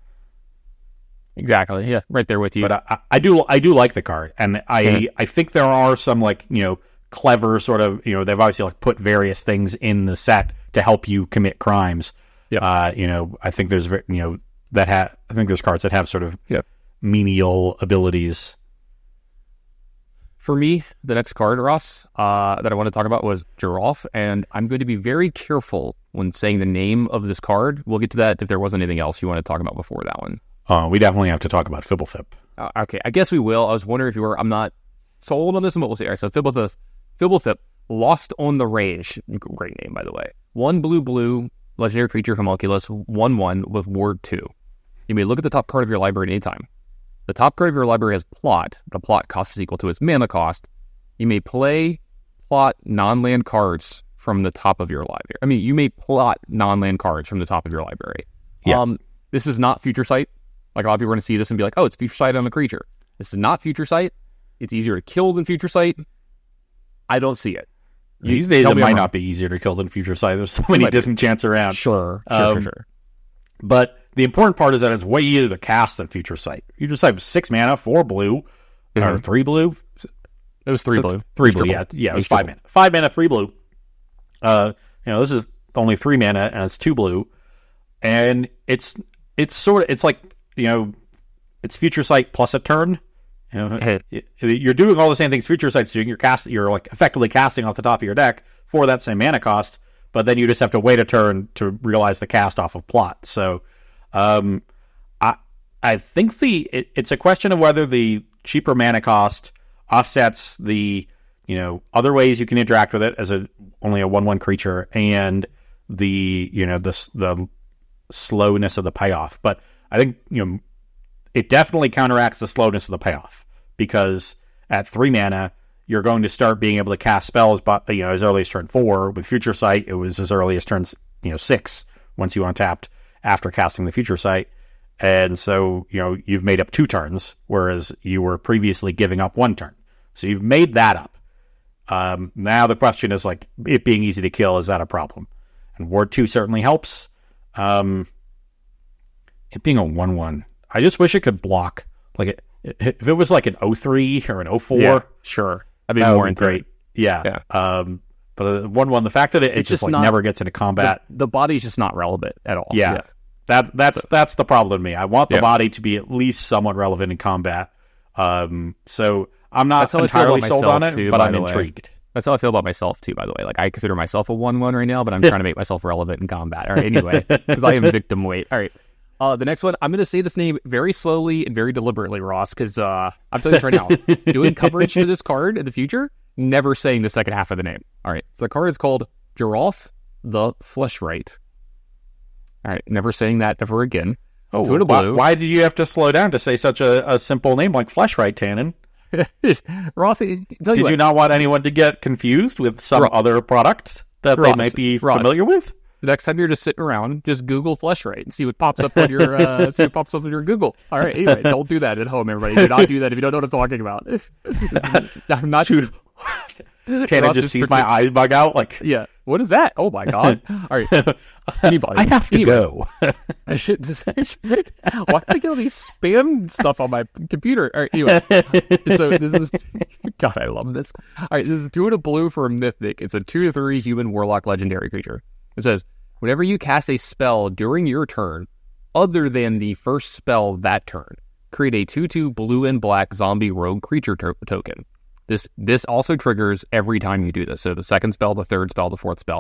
Exactly. Yeah, right there with you. But I do like the card, and I think there are some clever sort of they've obviously put various things in the set to help you commit crimes. Yep. I think there's I think there's cards that have sort of menial abilities. For me, the next card, Ross, that I want to talk about was Giraffe, and I'm going to be very careful when saying the name of this card. We'll get to that if there was anything else you want to talk about before that one. We definitely have to talk about Fibblethip. Okay, I guess we will. I was wondering if you were. I'm not sold on this, but we'll see. All right, so Fibblethip, Lost on the Range. Great name, by the way. 1 blue, legendary creature, homunculus, 1/1 with ward 2. You may look at the top card of your library at any time. The top card of your library has Plot. The Plot cost is equal to its mana cost. You may play Plot non-land cards from the top of your library. I mean, you may plot non-land cards from the top of your library. Yeah. This is not Future Sight. Like, a lot of people are going to see this and be like, oh, it's Future Sight on a creature. This is not Future Sight. It's easier to kill than Future Sight. I don't see it. These days, it might not be easier to kill than Future Sight. There's so many disenchants around. Sure. But the important part is that it's way easier to cast than Future Sight. Future Sight was 6 mana, 4 blue, or 3 blue. It was 3 blue. 3 blue, yeah. It was 5 mana. 5 mana, 3 blue. This is only 3 mana, and it's 2 blue. And it's Future Sight plus a turn. You're doing all the same things Future Sight's doing. You're effectively casting off the top of your deck for that same mana cost, but then you just have to wait a turn to realize the cast off of Plot. So, I think it's a question of whether the cheaper mana cost offsets the other ways you can interact with it as only a 1/1 creature, and the slowness of the payoff. But I think it definitely counteracts the slowness of the payoff, because at 3 mana you're going to start being able to cast spells, but as early as turn 4. With Future Sight, it was as early as turn 6 once you untapped after casting the Future Sight. And so you've made up 2 turns, whereas you were previously giving up 1 turn. So you've made that up. Now the question is it being easy to kill, is that a problem? And Ward 2 certainly helps. It being a 1/1, I just wish it could block. If it was like an 03 or an 04, yeah, sure, that'd be more great. Yeah. But a 1/1, the fact that it just never gets into combat, the body's just not relevant at all. Yeah. That's the problem with me. I want the body to be at least somewhat relevant in combat. So I'm not entirely sold on it, but I'm intrigued. That's how I feel about myself too, by the way. I consider myself a 1/1 right now, but I'm trying to make myself relevant in combat. All right, anyway, because I am victim weight. All right. The next one, I'm going to say this name very slowly and very deliberately, Ross, because I'm telling you this right now. Doing coverage for this card in the future, never saying the second half of the name. All right, so the card is called Giraffe the Fleshwright. All right, never saying that ever again. Oh, why did you have to slow down to say such a simple name like Fleshwright, Tannen? Ross, did you not want anyone to get confused with some other product that they might be familiar with? The next time you're just sitting around, just Google Fleshwright and see what pops up on your Google. All right, anyway, don't do that at home, everybody. Do not do that if you don't know what I'm talking about. I'm not sure. Tannen just sees my eyes bug out. Yeah, what is that? Oh my god! All right, anybody? I have to go. I should. Why did I get all these spam stuff on my computer? All right, anyway. So this is. God, I love this. All right, this is 2 and a blue for a Mythic. It's a 2/3 human warlock legendary creature. It says, whenever you cast a spell during your turn, other than the first spell that turn, create a 2/2 blue and black zombie rogue creature token. This also triggers every time you do this. So the second spell, the third spell, the fourth spell.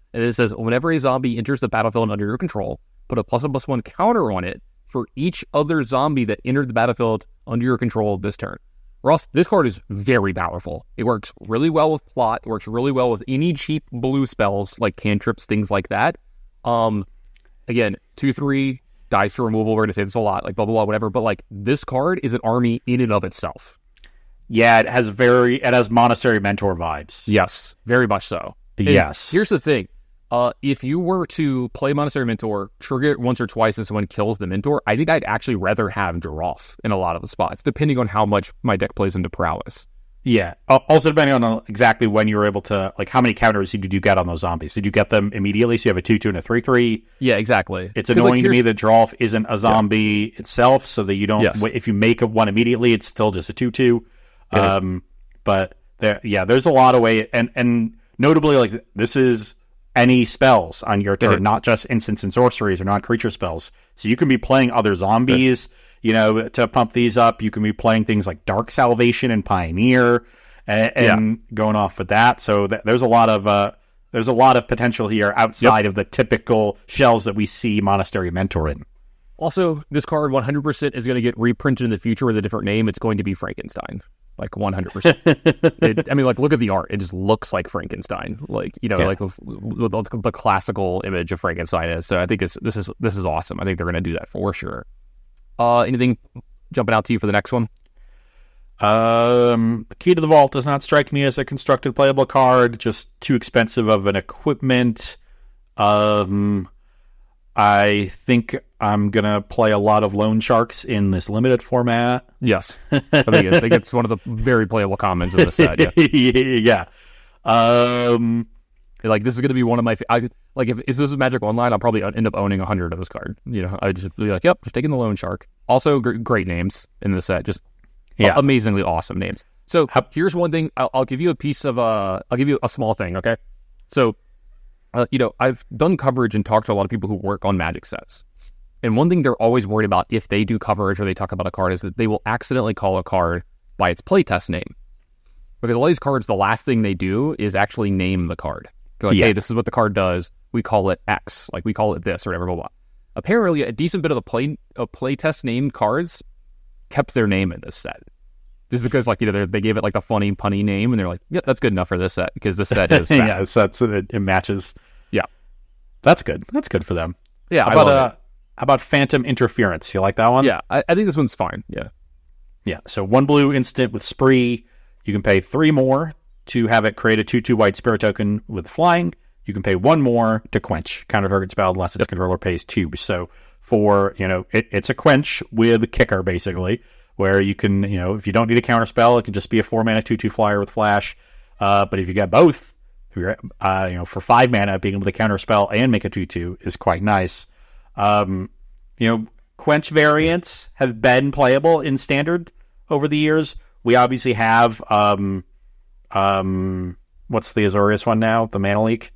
And it says, whenever a zombie enters the battlefield under your control, put a +1/+1 counter on it for each other zombie that entered the battlefield under your control this turn. Ross, this card is very powerful. It works really well with plot. It works really well with any cheap blue spells like cantrips, things like that. Again, 2/3 dice to removal. We're going to say this a lot, like blah, blah, blah, whatever. But like this card is an army in and of itself. Yeah, it has Monastery Mentor vibes. Yes, very much so. And yes. Here's the thing. If you were to play Monastery Mentor, trigger it once or twice and someone kills the Mentor, I think I'd actually rather have Giralf in a lot of the spots, depending on how much my deck plays into prowess. Yeah. Also, depending on exactly when you were able to, like, how many counters did you get on those zombies? Did you get them immediately? So you have a 2/2 and a 3/3. Yeah, exactly. It's annoying to me that Giralf isn't a zombie itself, so that you don't. Yes. If you make one immediately, it's still just a 2/2. But there's a lot of way, and notably, like, this is any spells on your turn, not just instants and sorceries or non-creature spells. So you can be playing other zombies, to pump these up. You can be playing things like Dark Salvation and Pioneer, and going off with that. So there's a lot of potential here outside of the typical shells that we see Monastery Mentor in. Also, this card 100% is going to get reprinted in the future with a different name. It's going to be Frankenstein. Like 100%. Look at the art. It just looks like Frankenstein. Like, like with the classical image of Frankenstein is. So I think this is awesome. I think they're going to do that for sure. Anything jumping out to you for the next one? Key to the Vault does not strike me as a constructed playable card. Just too expensive of an equipment. I think I'm going to play a lot of Loan Sharks in this limited format. Yes. I think it's one of the very playable commons in this set. Yeah. Yeah. This is going to be one of my... if this is Magic Online, I'll probably end up owning 100 of this card. I'd just be like, yep, just taking the Loan Shark. Also, great names in the set. Just amazingly awesome names. So here's one thing. I'll give you a piece of... I'll give you a small thing, okay? So... I've done coverage and talked to a lot of people who work on Magic sets. And one thing they're always worried about if they do coverage or they talk about a card is that they will accidentally call a card by its playtest name. Because a lot of these cards, the last thing they do is actually name the card. They're like, hey, this is what the card does. We call it X. Like, we call it this or whatever, blah, blah. Apparently, a decent bit of the playtest named cards kept their name in this set. Just because, they gave it, the funny, punny name, and they're like, yep, that's good enough for this set, because this set is... yeah, it matches. Yeah. That's good. That's good for them. Yeah, how about Phantom Interference? You like that one? Yeah, I think this one's fine, yeah. Yeah, so 1 blue instant with Spree. You can pay 3 more to have it create a 2/2 white spirit token with flying. You can pay 1 more to quench. Counter target spell unless its controller pays 2. So for, it's a quench with kicker, basically. Where you can, if you don't need a counter spell, it can just be a 4-mana 2/2 flyer with flash. But if you get both, for 5 mana, being able to counter spell and make a 2/2 is quite nice. Quench variants have been playable in Standard over the years. We obviously have, what's the Azorius one now? The Mana Leak?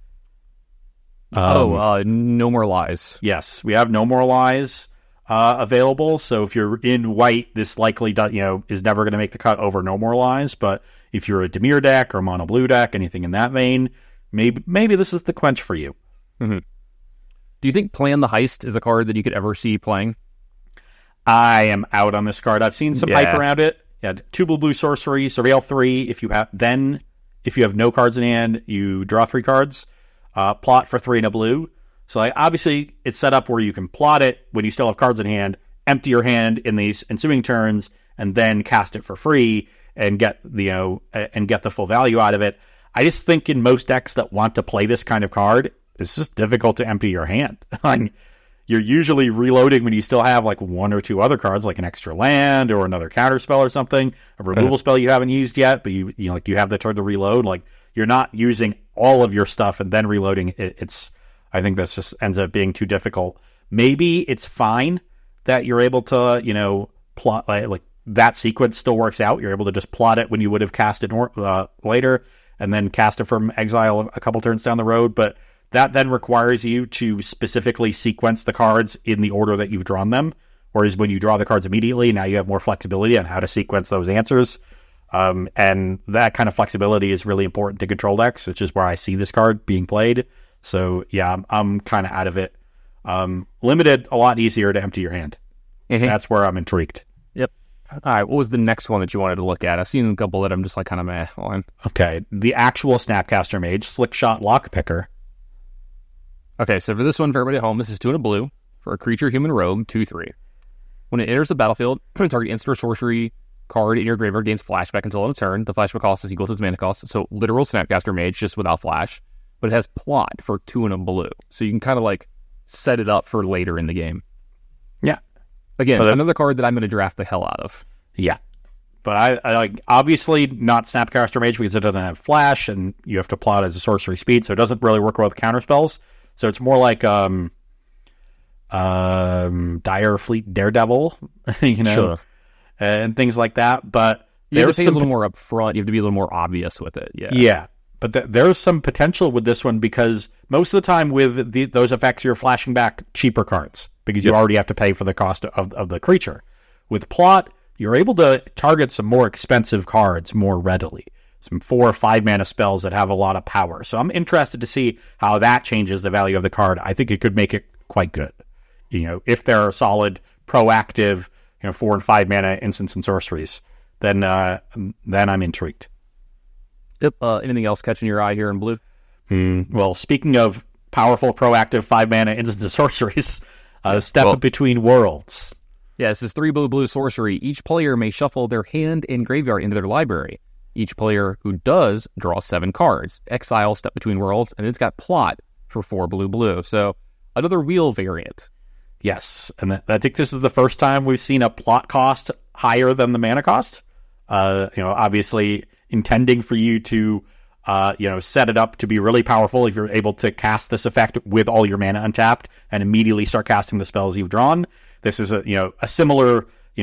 No More Lies. Yes, we have No More Lies. Available, so if you're in white, this likely is never going to make the cut over No More Lies. But if you're a Dimir deck or a mono blue deck, anything in that vein, maybe this is the quench for you. Mm-hmm. Do you think Plan the Heist is a card that you could ever see playing? I am out on this card. I've seen some hype around it. Yeah, 2 blue sorcery, surveil 3. If you have no cards in hand, you draw 3 cards. Plot for 3 and a blue. So obviously it's set up where you can plot it when you still have cards in hand, empty your hand in these ensuing turns, and then cast it for free and get the full value out of it. I just think in most decks that want to play this kind of card, it's just difficult to empty your hand. You're usually reloading when you still have 1 or 2 other cards, like an extra land or another counter spell or something, a removal spell you haven't used yet, but you have the turn to reload. You're not using all of your stuff and then reloading. I think this just ends up being too difficult. Maybe it's fine that you're able to, plot that sequence still works out. You're able to just plot it when you would have cast it later and then cast it from exile a couple turns down the road. But that then requires you to specifically sequence the cards in the order that you've drawn them. Whereas when you draw the cards immediately, now you have more flexibility on how to sequence those answers. And that kind of flexibility is really important to control decks, which is where I see this card being played. So yeah, I'm kind of out of it. Limited, a lot easier to empty your hand. Mm-hmm. That's where I'm intrigued. Yep. All right, what was the next one that you wanted to look at? I've seen a couple that I'm just like kind of meh on. Okay, the actual Snapcaster Mage, Slickshot Lockpicker. Okay, so for this one, for everybody at home, this is 2 and a blue for a creature, human rogue, 2/3. When it enters the battlefield, target instant or sorcery card in your graveyard gains flashback until end of turn. The flashback cost is equal to its mana cost. So literal Snapcaster Mage, just without flash. But it has plot for 2 and a blue. So you can kind of like set it up for later in the game. Yeah. Again, another card that I'm going to draft the hell out of. Yeah. But I like, obviously not Snapcaster Mage because it doesn't have flash and you have to plot as a sorcery speed. So it doesn't really work well with counter spells. So it's more like Dire Fleet Daredevil, Sure. And things like that. But you have to pay a little more up front. You have to be a little more obvious with it. Yeah. Yeah. But there's some potential with this one because most of the time with those effects, you're flashing back cheaper cards because you already have to pay for the cost of the creature. With plot, you're able to target some more expensive cards more readily. Some 4 or 5 mana spells that have a lot of power. So I'm interested to see how that changes the value of the card. I think it could make it quite good. If there are solid, proactive, 4 and 5 mana instants and sorceries, then I'm intrigued. Yep. Anything else catching your eye here in blue? Well, speaking of powerful, proactive 5 mana instants and sorceries, Step Between Worlds. Yeah, this is 3 blue sorcery. Each player may shuffle their hand and graveyard into their library. Each player who does draw 7 cards. Exile Step Between Worlds, and it's got plot for 4 blue. So another wheel variant. Yes, and I think this is the first time we've seen a plot cost higher than the mana cost. Obviously intending for you to, set it up to be really powerful if you're able to cast this effect with all your mana untapped and immediately start casting the spells you've drawn. This is a similar,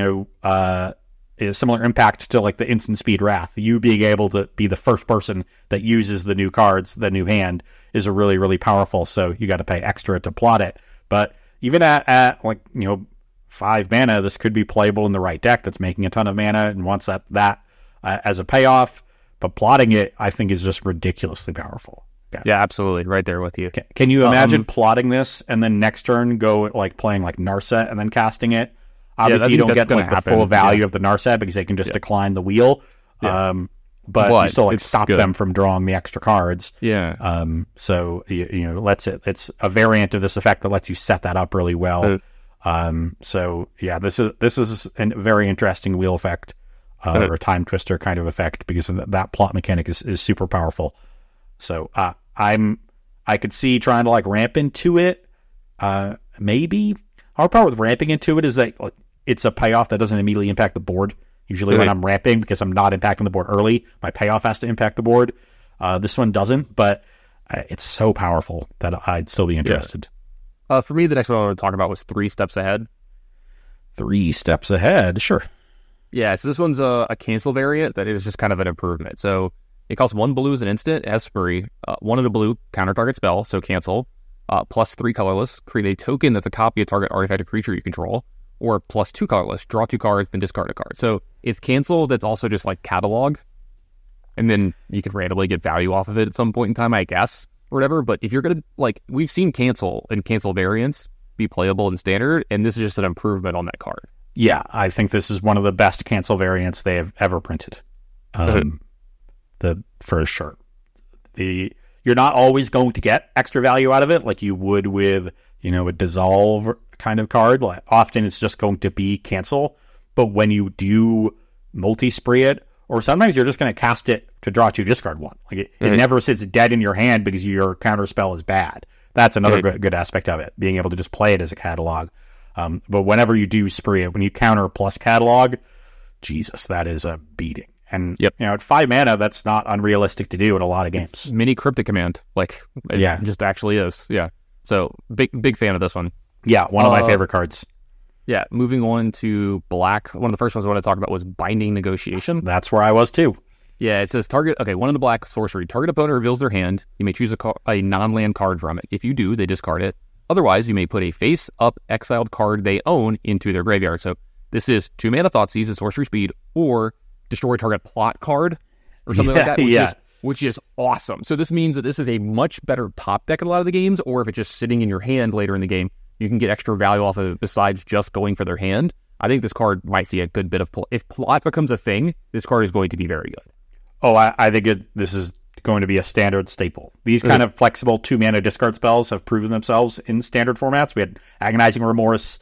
a similar impact to like the instant speed Wrath. You being able to be the first person that uses the new cards, the new hand, is a really, really powerful. So you got to pay extra to plot it. But even at 5 mana, this could be playable in the right deck that's making a ton of mana and wants that as a payoff. But plotting it, I think, is just ridiculously powerful. Yeah, absolutely. Right there with you. Can you imagine plotting this and then next turn go like playing like Narset and then casting it? Obviously, you don't get like the full value of the Narset because they can just decline the wheel. Yeah. But you still stop them from drawing the extra cards. Yeah. So it's a variant of this effect that lets you set that up really well. So yeah, this is a very interesting wheel effect or a time twister kind of effect because that plot mechanic is super powerful. So I could see trying to like ramp into it. Maybe our part with ramping into it is that like, it's a payoff that doesn't immediately impact the board. Usually when I'm ramping, because I'm not impacting the board early, my payoff has to impact the board. This one doesn't, but it's so powerful that I'd still be interested. Yeah. For me, the next one I wanted to talk about was 3 Steps Ahead. 3 Steps Ahead, sure. Yeah, so this one's a cancel variant that is just kind of an improvement. So it costs 1 blue as an instant, it has spree. 1 of the blue, counter target spell, so cancel. Plus 3 colorless, create a token that's a copy of target artifact or creature you control. Or plus 2 colorless, draw 2 cards, then discard a card. So it's cancel that's also just like catalog. And then you can randomly get value off of it at some point in time, I guess, or whatever. But if you're going to, like, we've seen cancel and cancel variants be playable in standard, and this is just an improvement on that card. Yeah, I think this is one of the best cancel variants they have ever printed. For sure. You're not always going to get extra value out of it like you would with, a dissolve kind of card. Like, often it's just going to be cancel. But when you do multi-spree it, or sometimes you're just going to cast it to draw 2, discard 1. Like it never sits dead in your hand because your counter spell is bad. That's another good aspect of it, being able to just play it as a catalog. But whenever you do spree it, when you counter plus catalog, Jesus, that is a beating. And at 5 mana, that's not unrealistic to do in a lot of games. Mini Cryptic Command, it just actually is. Yeah. So big fan of this one. Yeah, one of my favorite cards. Yeah, moving on to black. One of the first ones I want to talk about was Binding Negotiation. That's where I was too. Yeah, it says target. Okay, 1 in the black sorcery. Target opponent reveals their hand. You may choose a non-land card from it. If you do, they discard it. Otherwise, you may put a face-up exiled card they own into their graveyard. So this is 2 mana Thoughtseize at sorcery speed, or destroy target plot card or something like that, which is awesome. So this means that this is a much better top deck in a lot of the games, or if it's just sitting in your hand later in the game, you can get extra value off of it besides just going for their hand. I think this card might see a good bit of if plot becomes a thing, this card is going to be very good. Oh, I think this is going to be a standard staple. These kind of flexible 2-mana discard spells have proven themselves in standard formats. We had Agonizing Remorse,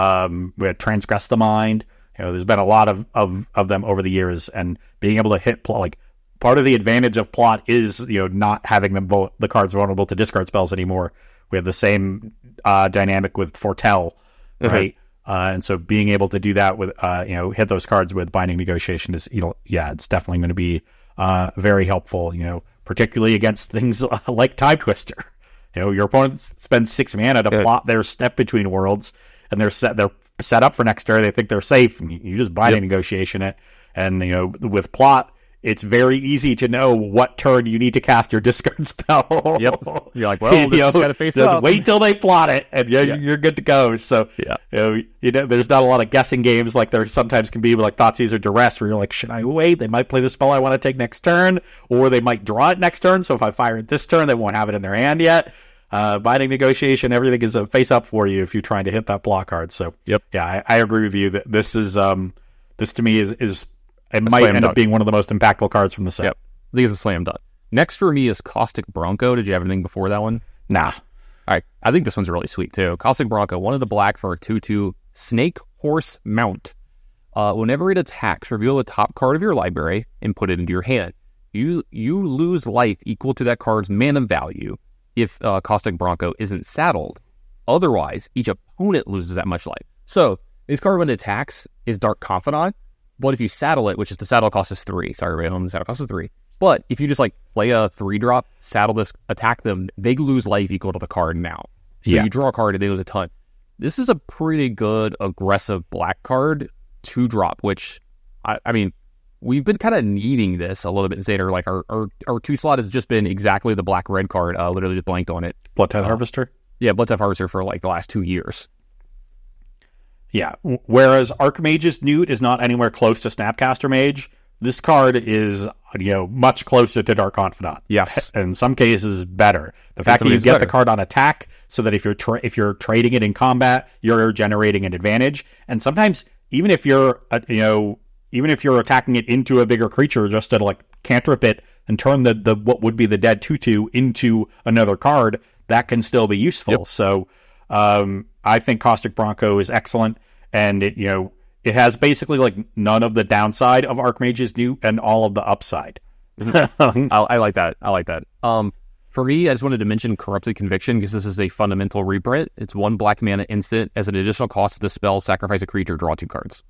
we had Transgress the Mind. There's been a lot of them over the years, and being able to hit plot, like part of the advantage of plot is not having the cards vulnerable to discard spells anymore. We have the same dynamic with Foretell, right? And so being able to do that with hit those cards with Binding Negotiation is it's definitely going to be very helpful, particularly against things like Time Twister. Your opponent spends 6 mana to plot their Step Between Worlds, and they're set up for next turn. They think they're safe, and you just Binding Negotiation it. And with plot, it's very easy to know what turn you need to cast your discard spell. Yep. You're like, well, this got to face up. Wait till they plot it, and you're good to go. So, there's not a lot of guessing games like there sometimes can be with like Thoughtseize or Duress, where you're like, should I wait? They might play the spell I want to take next turn, or they might draw it next turn. So if I fire it this turn, they won't have it in their hand yet. Binding Negotiation, everything is a face up for you if you're trying to hit that block card. So, I agree with you that this is this to me is it might end up being one of the most impactful cards from the set. Yep. I think it's a slam dunk. Next for me is Caustic Bronco. Did you have anything before that one? Nah. All right. I think this one's really sweet, too. Caustic Bronco, 1 of the black for a 2/2 Snake Horse Mount. Whenever it attacks, reveal the top card of your library and put it into your hand. You lose life equal to that card's mana value if Caustic Bronco isn't saddled. Otherwise, each opponent loses that much life. So, this card, when it attacks, is Dark Confidant. But if you saddle it, which is the saddle cost is 3. Sorry, right home, the saddle cost is 3. But if you just play a 3-drop, saddle this, attack them, they lose life equal to the card now. So you draw a card and they lose a ton. This is a pretty good aggressive black card, 2-drop, which I mean, we've been kind of needing this a little bit in Zeta. Like our 2-slot has just been exactly the black-red card. Literally just blanked on it. Bloodtithe Harvester? Yeah, Bloodtithe Harvester for the last 2 years. Yeah, whereas Archmage's Newt is not anywhere close to Snapcaster Mage, this card is, much closer to Dark Confidant. Yes. In some cases, better. The fact that you get the card on attack, so that if you're trading it in combat, you're generating an advantage. And sometimes, even if you're attacking it into a bigger creature, just to cantrip it and turn the what would be the dead 2/2 into another card, that can still be useful. Yep. So, I think Caustic Bronco is excellent, and it has basically none of the downside of Archmage's Newt and all of the upside. I like that. For me, I just wanted to mention Corrupted Conviction because this is a fundamental reprint. It's 1 black mana instant. As an additional cost of the spell, sacrifice a creature, draw 2 cards.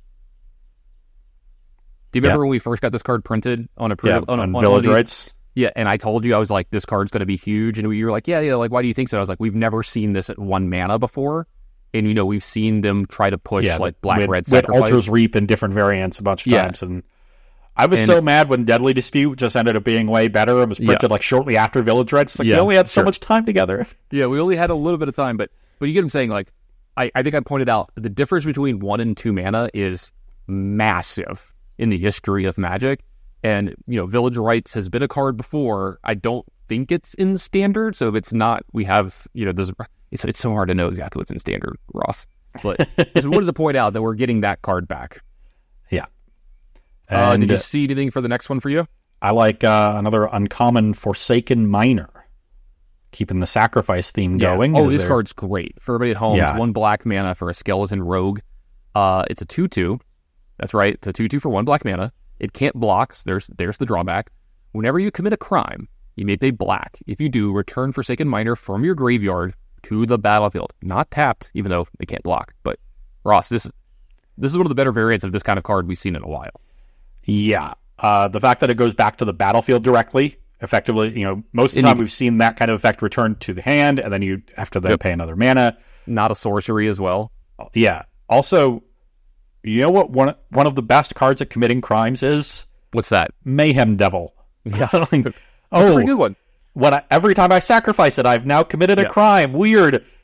Do you remember when we first got this card printed on Village Rites? Yeah, and I told you, I was like, this card's going to be huge. And you were like, yeah, why do you think so? I was like, we've never seen this at 1 mana before. And, we've seen them try to push black-red sacrifice. With Ultra's Reap in different variants a bunch of times. And I was so mad when Deadly Dispute just ended up being way better and was printed shortly after Village Rites. We only had so much time together. Yeah, we only had a little bit of time. But you get what I'm saying. I think I pointed out the difference between 1 and 2 mana is massive in the history of Magic. And, Village Rites has been a card before. I don't think it's in Standard. So if it's not, we have, it's so hard to know exactly what's in Standard, Ross. But I just wanted to point out that we're getting that card back. Yeah. Did you see anything for the next one for you? I like another uncommon Forsaken Miner. Keeping the sacrifice theme going. Oh, this card's great. For everybody at home, it's 1 black mana for a Skeleton Rogue. It's a 2/2. That's right. It's a 2/2 for 1 black mana. It can't block, so there's the drawback. Whenever you commit a crime, you may pay black. If you do, return Forsaken Miner from your graveyard to the battlefield. Not tapped, even though they can't block. But, Ross, this is one of the better variants of this kind of card we've seen in a while. Yeah. The fact that it goes back to the battlefield directly, effectively, most of the time we've seen that kind of effect return to the hand, and then you have to pay another mana. Not a sorcery as well. Yeah. Also, you know what one of the best cards at committing crimes is? What's that? Mayhem Devil. Yeah. That's a pretty good one. Every time I sacrifice it, I've now committed a crime. Weird.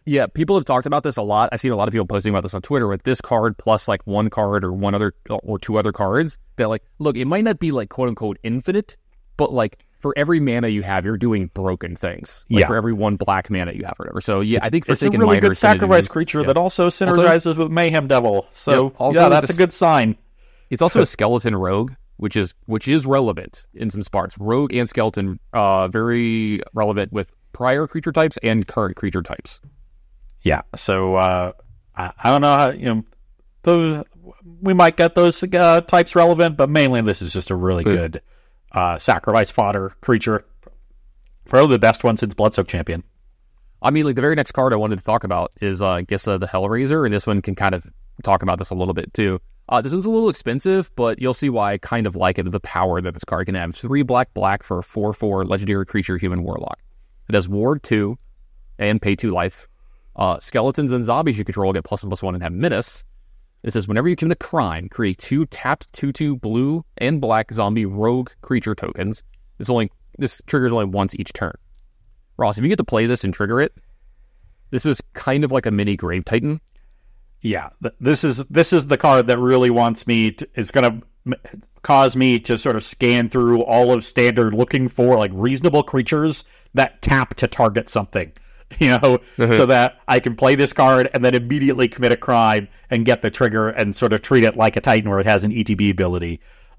Yeah, people have talked about this a lot. I've seen a lot of people posting about this on Twitter with this card plus like one card or one other or two other cards that like, look, it might not be like quote unquote infinite, but like for every mana you have, you're doing broken things. Like for every one black mana you have or whatever. So yeah, I think it's a really good sacrifice creature that also synergizes with Mayhem Devil. So that's a good sign. It's also a skeleton rogue, which is relevant in some spots. Rogue and skeleton, very relevant with prior creature types and current creature types. Yeah, so I don't know how those we might get those types relevant, but mainly this is just a really good sacrifice fodder creature. Probably the best one since Bloodsoak Champion. I mean, like the very next card I wanted to talk about is Gissa the Hellraiser, and this one can kind of talk about this a little bit too. This one's a little expensive, but you'll see why I kind of like it, the power that this card can have. 3 black for a 4/4 legendary creature human warlock. It has Ward 2 and pay 2 life. Skeletons and zombies you control get +1/+1 and have menace. It says whenever you commit a crime, create 2 tapped 2/2 blue and black zombie rogue creature tokens. This triggers only once each turn. Ross, if you get to play this and trigger it, this is kind of like a mini Grave Titan. Yeah, this is the card that really wants me is going to cause me to sort of scan through all of Standard looking for like reasonable creatures that tap to target something. So that I can play this card and then immediately commit a crime and get the trigger and sort of treat it like a Titan where it has an ETB ability.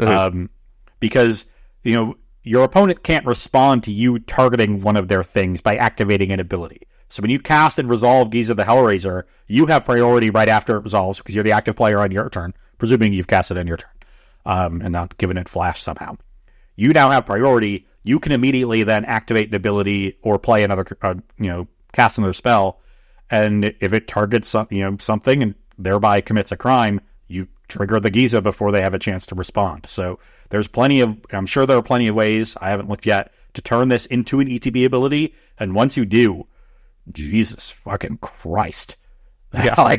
Because, your opponent can't respond to you targeting one of their things by activating an ability. So when you cast and resolve Gissa the Hellraiser, you have priority right after it resolves because you're the active player on your turn, presuming you've cast it on your turn, and not given it flash somehow. You now have priority. You can immediately then activate an ability or play another, cast another spell, and if it targets something and thereby commits a crime, you trigger the Gissa before they have a chance to respond. So I'm sure there are plenty of ways, I haven't looked yet, to turn this into an ETB ability, and once you do, Jesus fucking Christ. Yeah.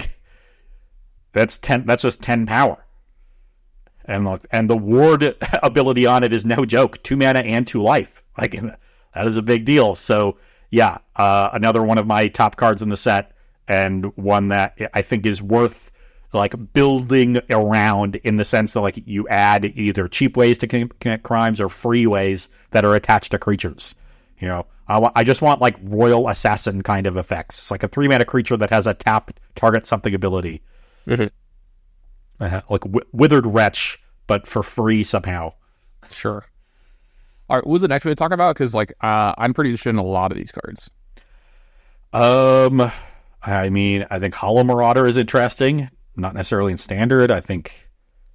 That's just 10 power. And the ward ability on it is no joke. 2 mana and 2 life. That is a big deal. So yeah, another one of my top cards in the set, and one that I think is worth building around in the sense that you add either cheap ways to commit crimes or free ways that are attached to creatures. I just want Royal Assassin kind of effects. It's like a 3 mana creature that has a tap target something ability. Withered Wretch, but for free somehow. Sure. All right, what was the next one to talk about? Because I'm pretty interested in a lot of these cards. I think Hollow Marauder is interesting. Not necessarily in Standard. I think.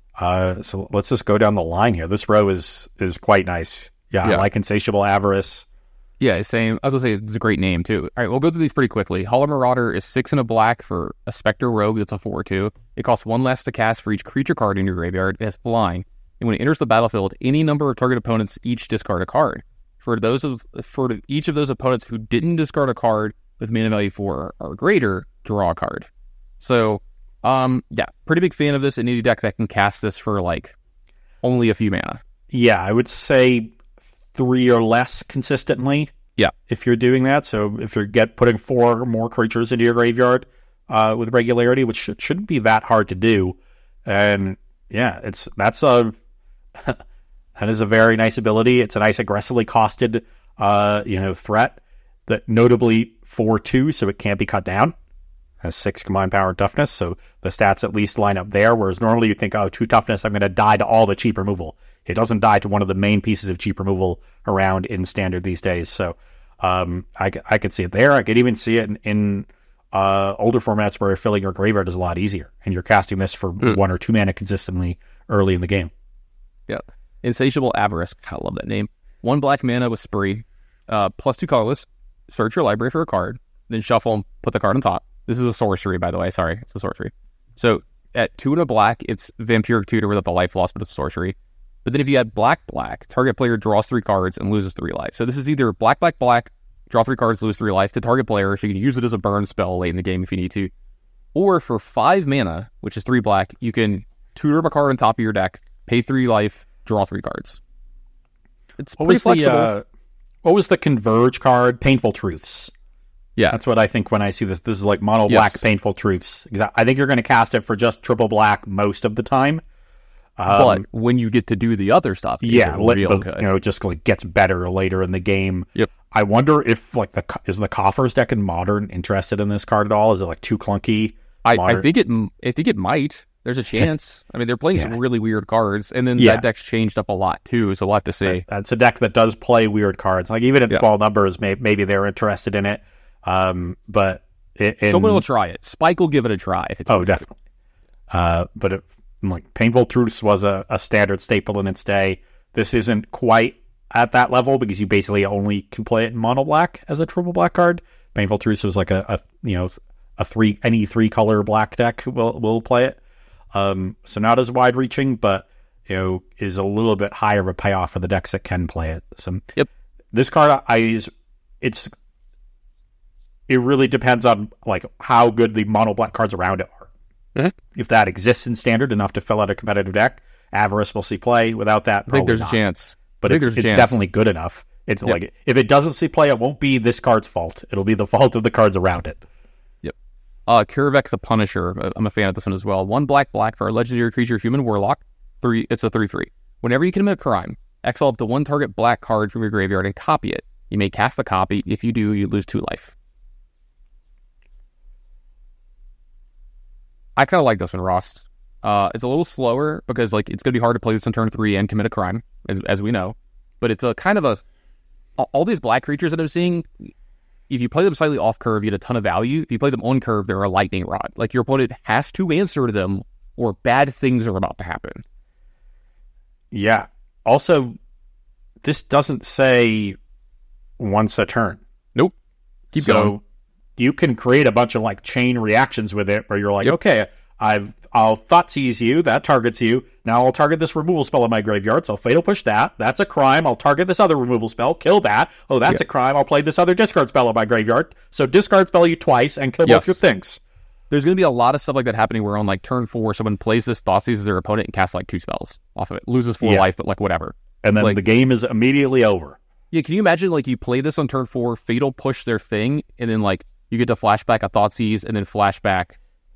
So let's just go down the line here. This row is quite nice. Yeah, I like Insatiable Avarice. Yeah, same. I was going to say, it's a great name, too. All right, we'll go through these pretty quickly. Hollow Marauder is 6 and a black for a Spectre Rogue. That's a 4/2. It costs 1 less to cast for each creature card in your graveyard. It has flying. And when it enters the battlefield, any number of target opponents each discard a card. For each of those opponents who didn't discard a card with mana value 4 or greater, draw a card. So, pretty big fan of this. An indie deck that can cast this for, only a few mana. Yeah, I would say 3 or less consistently. Yeah, if you're doing that. So if you're putting 4 or more creatures into your graveyard with regularity, which shouldn't be that hard to do, and yeah, that is a very nice ability. It's a nice aggressively costed threat that notably 4/2, so it can't be cut down. Has 6 combined power and toughness, so the stats at least line up there. Whereas normally you think, 2 toughness, I'm going to die to all the cheap removal. It doesn't die to one of the main pieces of cheap removal around in Standard these days. So I could see it there. I could even see it in older formats where filling your graveyard is a lot easier, and you're casting this for 1 or 2 mana consistently early in the game. Yeah. Insatiable Avarice. I love that name. 1 black mana with Spree, +2 colorless. Search your library for a card, then shuffle and put the card on top. This is a sorcery, by the way. Sorry, it's a sorcery. So at 2 and a black, it's Vampiric Tutor without the life loss, but it's a sorcery. But then if you add black, target player draws 3 cards and loses 3 life. So this is either black, draw 3 cards, lose 3 life to target player, so you can use it as a burn spell late in the game if you need to. Or for 5 mana, which is 3 black, you can tutor a card on top of your deck, pay 3 life, draw 3 cards. It's pretty flexible. What was the Converge card? Painful Truths. Yeah. That's what I think when I see this. This is like mono black Painful Truths. I think you're going to cast it for just triple black most of the time. But when you get to do the other stuff, it's real good. It just like gets better later in the game. Yep. I wonder if like is the Coffers deck in Modern interested in this card at all? Is it like too clunky? I think it might. There's a chance. I mean, they're playing some really weird cards, and then that deck's changed up a lot too. So we'll have to see. That's a deck that does play weird cards. Like even in small numbers, maybe they're interested in it. But someone will try it. Spike will give it a try. If it's definitely. But like Painful Truths was a standard staple in its day. This isn't quite at that level because you basically only can play it in mono black as a triple black card. Painful Truths was like any 3-color black deck will play it. So not as wide reaching, but is a little bit higher of a payoff for the decks that can play it. So this card it really depends on like how good the mono black cards around it are. If that exists in standard enough to fill out a competitive deck, Avarice will see play. Without that, I think there's a chance. But it's definitely good enough. It's like if it doesn't see play, it won't be this card's fault. It'll be the fault of the cards around it. Yep. Kirvek the Punisher. I'm a fan of this one as well. 1 black for a legendary creature, human warlock. It's a 3/3. Whenever you commit a crime, exile up to 1 target black card from your graveyard and copy it. You may cast the copy. If you do, you lose 2 life. I kind of like this one, Ross. It's a little slower because like it's going to be hard to play this on turn 3 and commit a crime, as we know. But it's a kind of all these black creatures that I'm seeing, if you play them slightly off curve, you get a ton of value. If you play them on curve, they're a lightning rod. Like your opponent has to answer to them or bad things are about to happen. Yeah. Also, this doesn't say once a turn. Nope. Keep going. You can create a bunch of like chain reactions with it where you're like, okay, I'll Thoughtseize you, that targets you. Now I'll target this removal spell in my graveyard, so Fatal Push that. That's a crime. I'll target this other removal spell, kill that. Oh, that's a crime. I'll play this other discard spell in my graveyard. So discard spell you twice and kill both your things. There's going to be a lot of stuff like that happening where on like turn 4, someone plays this, Thoughtseizes their opponent, and casts like 2 spells off of it. Loses 4 life, but like whatever. And then the game is immediately over. Yeah, can you imagine like you play this on turn 4, Fatal Push their thing, and then like you get to flashback a Thoughtseize and then flashback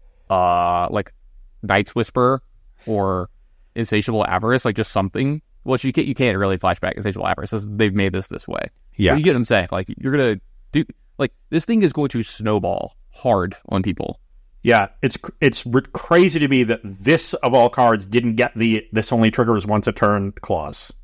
like Night's Whisper or Insatiable Avarice, like just something. Well, you can't really flashback Insatiable Avarice. They've made this way. Yeah. But you get what I'm saying? Like you're going to do, like this thing is going to snowball hard on people. Yeah, it's crazy to me that this, of all cards, didn't get this only triggers once a turn clause.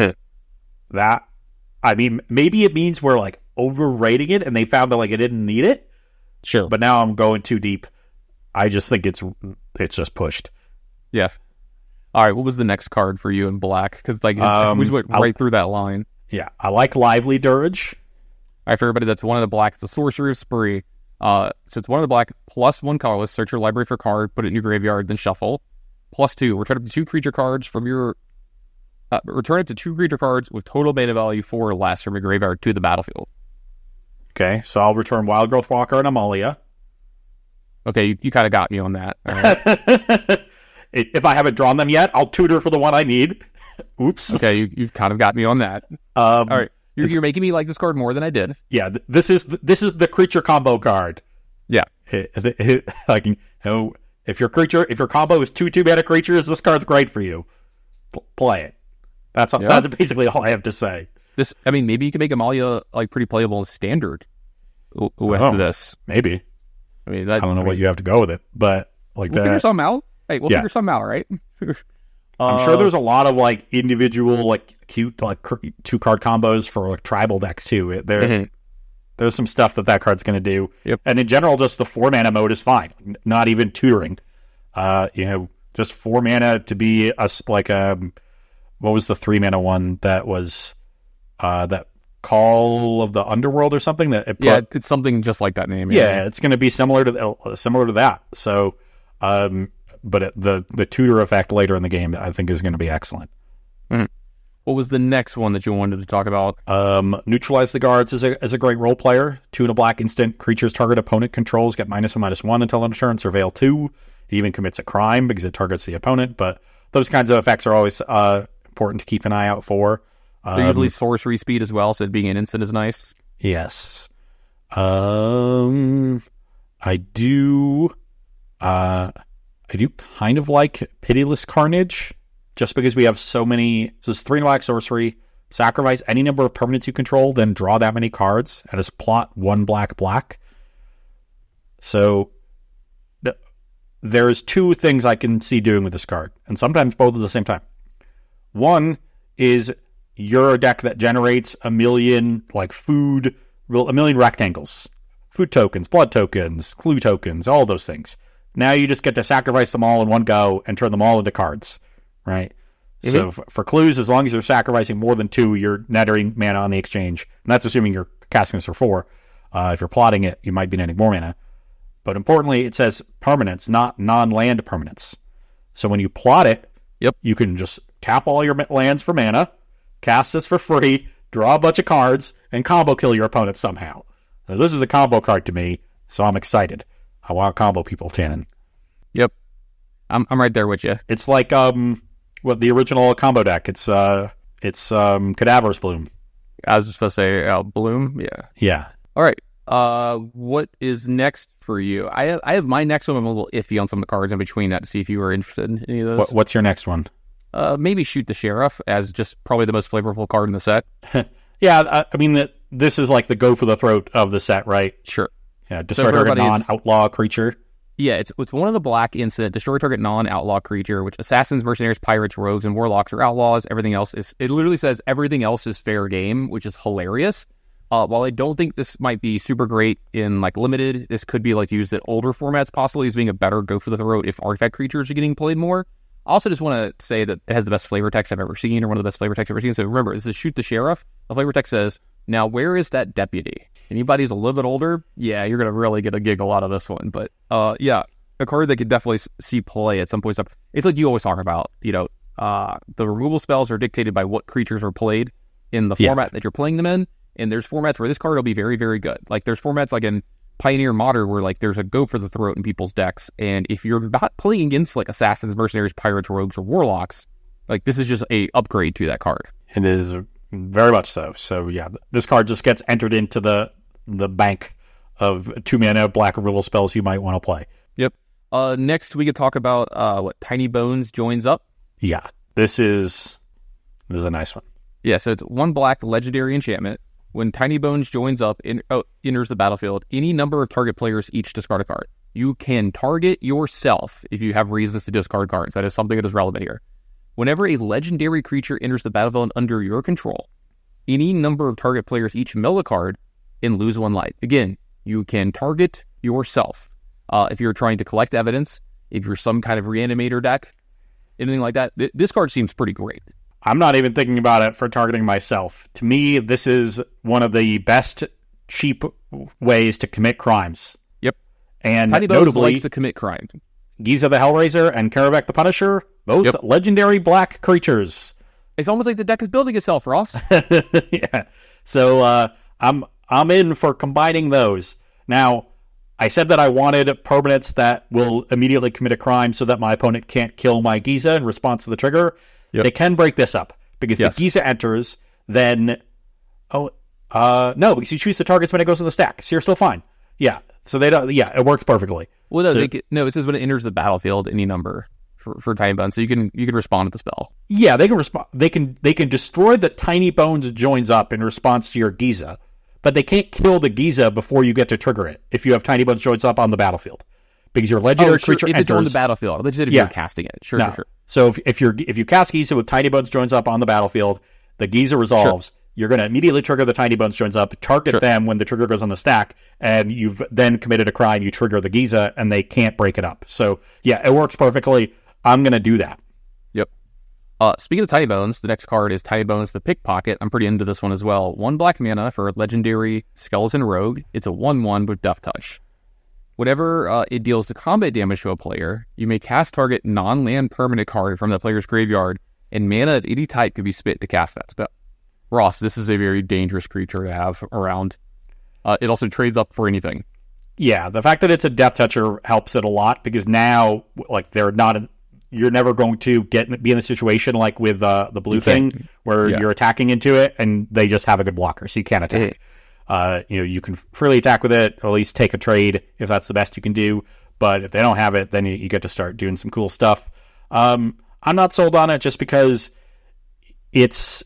That, I mean, maybe it means we're like overrating it and they found that like it didn't need it. Sure. But now I'm going too deep. I just think it's just pushed. Yeah. All right, what was the next card for you in black? Because like we just went right through that line. Yeah, I like Lively Dirge. All right, for everybody, that's 1 of the black. It's a Sorcery of Spree. So it's 1 of the black plus 1 colorless. Search your library for a card, put it in your graveyard, then shuffle. +2, return up to 2 creature cards from your... return up to 2 creature cards with total mana value 4 or less from your graveyard to the battlefield. Okay, so I'll return Wild Growth Walker and Amalia. Okay, you kind of got me on that. All right. If I haven't drawn them yet, I'll tutor for the one I need. Oops. Okay, you've kind of got me on that. All right, you're making me like this card more than I did. Yeah, this is the creature combo card. Yeah. Like, if your combo is 2 mana creatures, this card's great for you. Play it. That's basically all I have to say. Maybe you can make Amalia like pretty playable in standard with this. Maybe. I don't know what you have to go with it, but like we'll figure something out. Hey, we'll figure something out, right? I'm sure there's a lot of like individual, like cute, like 2-card combos for like tribal decks too. There's some stuff that card's going to do. Yep. And in general, just the 4 mana mode is fine. Not even tutoring. Just 4 mana to be what was the 3 mana one that was that Call of the Underworld or something it's something just like that name. Yeah, it's going to be similar to that. So, but the tutor effect later in the game, I think, is going to be excellent. Mm-hmm. What was the next one that you wanted to talk about? Neutralize the Guards is a great role player. 2 and a black instant. Creatures target opponent controls get -1/-1 until end of turn. Surveil 2. It even commits a crime because it targets the opponent. But those kinds of effects are always important to keep an eye out for. They're usually sorcery speed as well, so being an instant is nice. Yes. I do kind of like Pitiless Carnage, just because we have so many. So it's 3 black sorcery, sacrifice any number of permanents you control, then draw that many cards, and just plot 1 black. So there's 2 things I can see doing with this card, and sometimes both at the same time. One is you're a deck that generates a million rectangles, food tokens, blood tokens, clue tokens, all those things. Now you just get to sacrifice them all in one go and turn them all into cards, right? Mm-hmm. So for clues, as long as you're sacrificing more than 2, you're nettering mana on the exchange. And that's assuming you're casting this for 4. If you're plotting it, you might be netting more mana. But importantly, it says permanents, not non-land permanents. So when you plot it, you can just tap all your lands for mana, cast this for free, draw a bunch of cards, and combo kill your opponent somehow. Now, this is a combo card to me, so I'm excited. I want to combo people, Tannen. Yep. I'm right there with you. It's like the original combo deck. It's Cadaverous Bloom. I was just supposed to say Bloom. Yeah. All right. What is next for you? I have my next one. I'm a little iffy on some of the cards in between that to see if you were interested in any of those. What's your next one? Maybe Shoot the Sheriff as just probably the most flavorful card in the set. Yeah, I mean, this is like the go for the throat of the set, right? Sure. Yeah, destroy target non-outlaw creature. Yeah, it's one of the black instant, destroy target non-outlaw creature, which assassins, mercenaries, pirates, rogues, and warlocks are outlaws. Everything else is, it literally says everything else is fair game, which is hilarious. While I don't think this might be super great in like limited, this could be like used at older formats, possibly as being a better go for the throat if artifact creatures are getting played more. I also just want to say that it has the best flavor text I've ever seen, or one of the best flavor texts I've ever seen. So remember, this is Shoot the Sheriff. The flavor text says, now where is that deputy? Anybody who's a little bit older, yeah, you're going to really get a giggle out of this one. But yeah, a card that could definitely see play at some point. It's like you always talk about, the removal spells are dictated by what creatures are played in the format that you're playing them in. And there's formats where this card will be very, very good. Like there's formats like in Pioneer Modern where like there's a go for the throat in people's decks. And if you're not playing against like assassins, mercenaries, pirates, rogues, or warlocks, like this is just a upgrade to that card. It is very much so. So yeah, this card just gets entered into the bank of 2 mana black removal spells you might want to play. Yep. Next we could talk about what Tiny Bones joins up. Yeah, this is a nice one. Yeah, so it's 1 black legendary enchantment. When Tiny Bones joins up, enters the battlefield, any number of target players each discard a card. You can target yourself if you have reasons to discard cards. That is something that is relevant here. Whenever a legendary creature enters the battlefield under your control, any number of target players each mill a card and lose 1 life. Again, you can target yourself. If you're trying to collect evidence, if you're some kind of reanimator deck, anything like that, this card seems pretty great. I'm not even thinking about it for targeting myself. To me, this is one of the best cheap ways to commit crimes. Yep. And Tiny Bones likes to commit crime. Giza the Hellraiser and Karavek the Punisher, both legendary black creatures. It's almost like the deck is building itself, Ross. Yeah. So I'm in for combining those. Now, I said that I wanted permanents that will immediately commit a crime so that my opponent can't kill my Giza in response to the trigger. Yep. They can break this up because the Giza enters, then no, because you choose the targets when it goes in the stack, so you're still fine. Yeah, so they don't. Yeah, it works perfectly. Well, no, it says when it enters the battlefield, any number for Tiny Bones, so you can respond to the spell. Yeah, they can respond. They can destroy the Tiny Bones joins up in response to your Giza, but they can't kill the Giza before you get to trigger it if you have Tiny Bones joins up on the battlefield. Because your legendary creature if enters... it's on the battlefield. If you're casting it. Sure. So if you cast Giza with Tiny Bones joins up on the battlefield, the Giza resolves, you're going to immediately trigger the Tiny Bones joins up, target them when the trigger goes on the stack, and you've then committed a crime, you trigger the Giza, and they can't break it up. So, yeah, it works perfectly. I'm going to do that. Yep. Speaking of Tiny Bones, the next card is Tiny Bones the Pickpocket. I'm pretty into this one as well. 1 black mana for a legendary Skeleton Rogue. It's a 1/1 with Death Touch. Whenever it deals the combat damage to a player, you may cast target non-land permanent card from the player's graveyard, and mana of any type could be spent to cast that spell. Ross, this is a very dangerous creature to have around. It also trades up for anything. Yeah, the fact that it's a Death Toucher helps it a lot, because now, like, you're never going to be in a situation like with the blue thing, where you're attacking into it, and they just have a good blocker, so you can't attack. You can freely attack with it, or at least take a trade if that's the best you can do. But if they don't have it, then you get to start doing some cool stuff. I'm not sold on it just because it's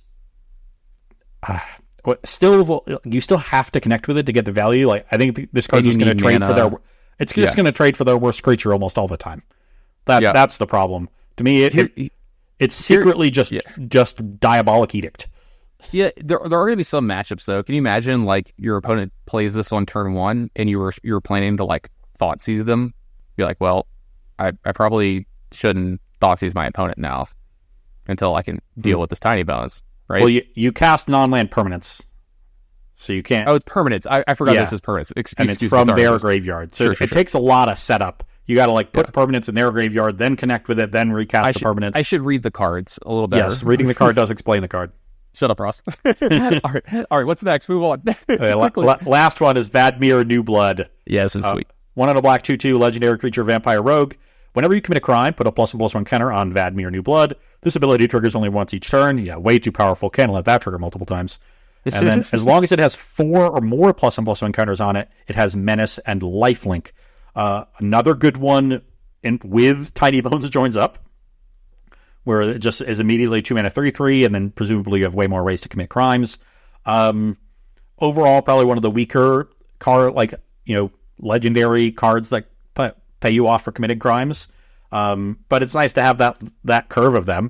still you still have to connect with it to get the value. Like I think this card's just going to trade for their. It's just going to trade for their worst creature almost all the time. That's the problem. To me, it's secretly just Diabolic Edict. Yeah, there are going to be some matchups though. Can you imagine like your opponent plays this on turn 1 and you were planning to like Thoughtseize them? Be like, well, I probably shouldn't Thoughtseize my opponent now until I can deal with this tiny bones, right? Well, you cast non-land permanents, so you can't. Oh, it's permanents. I forgot this is permanents. And it's from their graveyard, so it takes a lot of setup. You got to like put permanents in their graveyard, then connect with it, then recast the permanents. I should read the cards a little better. Yes, reading the card does explain the card. Shut up, Ross. All right. What's next? Move on. Last one is Vadmir New Blood. Yeah, this is sweet. 1 on a black 2/2 legendary creature vampire rogue. Whenever you commit a crime, put a +1/+1 counter on Vadmir New Blood. This ability triggers only once each turn. Yeah, way too powerful. Can't let that trigger multiple times. And then, as long as it has 4 or more +1/+1 counters on it, it has Menace and Lifelink. Another good one with Tiny Bones joins up, where it just is immediately 2 mana 3/3, and then presumably you have way more ways to commit crimes. Overall, probably one of the weaker legendary cards that pay you off for committing crimes. But it's nice to have that curve of them.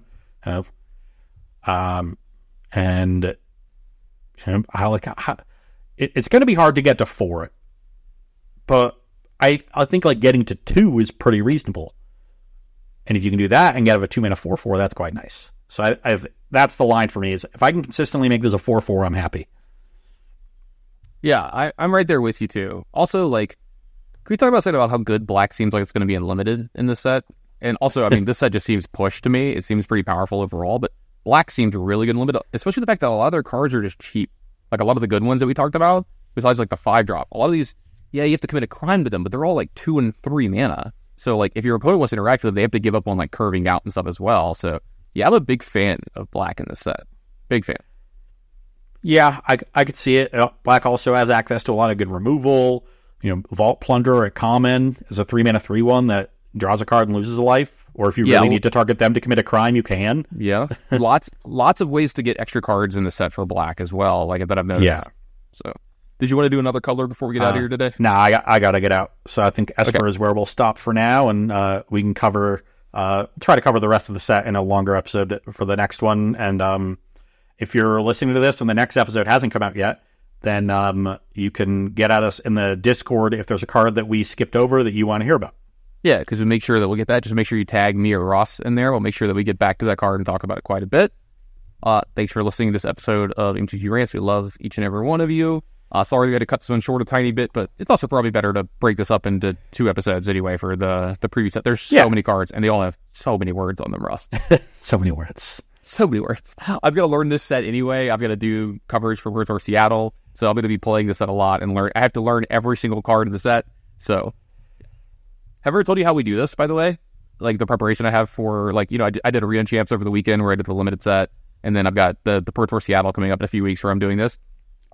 And it's going to be hard to get to 4, but I think like getting to 2 is pretty reasonable. And if you can do that and get a 2 mana 4/4, that's quite nice. So that's the line for me, is if I can consistently make this a 4/4, I'm happy. Yeah, I'm right there with you too. Also, like, can we talk about how good black seems like it's going to be in limited in this set? And also, I mean, this set just seems pushed to me. It seems pretty powerful overall, but black seems really good in limited, especially the fact that a lot of their cards are just cheap. Like a lot of the good ones that we talked about, besides like the 5-drop. A lot of these, yeah, you have to commit a crime to them, but they're all like 2 and 3 mana. So like if your opponent wants to interact with them, they have to give up on like curving out and stuff as well. So yeah, I'm a big fan of black in this set. Big fan. Yeah, I could see it. Black also has access to a lot of good removal. Vault Plunder at common is a 3 mana 3/1 that draws a card and loses a life. Or if you really need to target them to commit a crime, you can. Yeah, lots of ways to get extra cards in the set for black as well. Like that I've noticed. Yeah. So, did you want to do another color before we get out of here today? No, I got to get out. So I think Esper is where we'll stop for now, and we can try to cover the rest of the set in a longer episode for the next one. And if you're listening to this and the next episode hasn't come out yet, then you can get at us in the Discord if there's a card that we skipped over that you want to hear about. Yeah, because we make sure that we'll get that. Just make sure you tag me or Ross in there. We'll make sure that we get back to that card and talk about it quite a bit. Thanks for listening to this episode of MTG Rants. We love each and every one of you. Sorry we had to cut this one short a tiny bit, but it's also probably better to break this up into 2 episodes anyway for the previous set. There's so many cards, and they all have so many words on them, Ross. So many words. So many words. I've got to learn this set anyway. I've got to do coverage for Words for Seattle, so I'm going to be playing this set a lot and learn. I have to learn every single card in the set, so... Have I ever told you how we do this, by the way? Like the preparation I have for, like, I did Arena Champs over the weekend where I did the limited set, and then I've got the Pro Tour Seattle coming up in a few weeks where I'm doing this.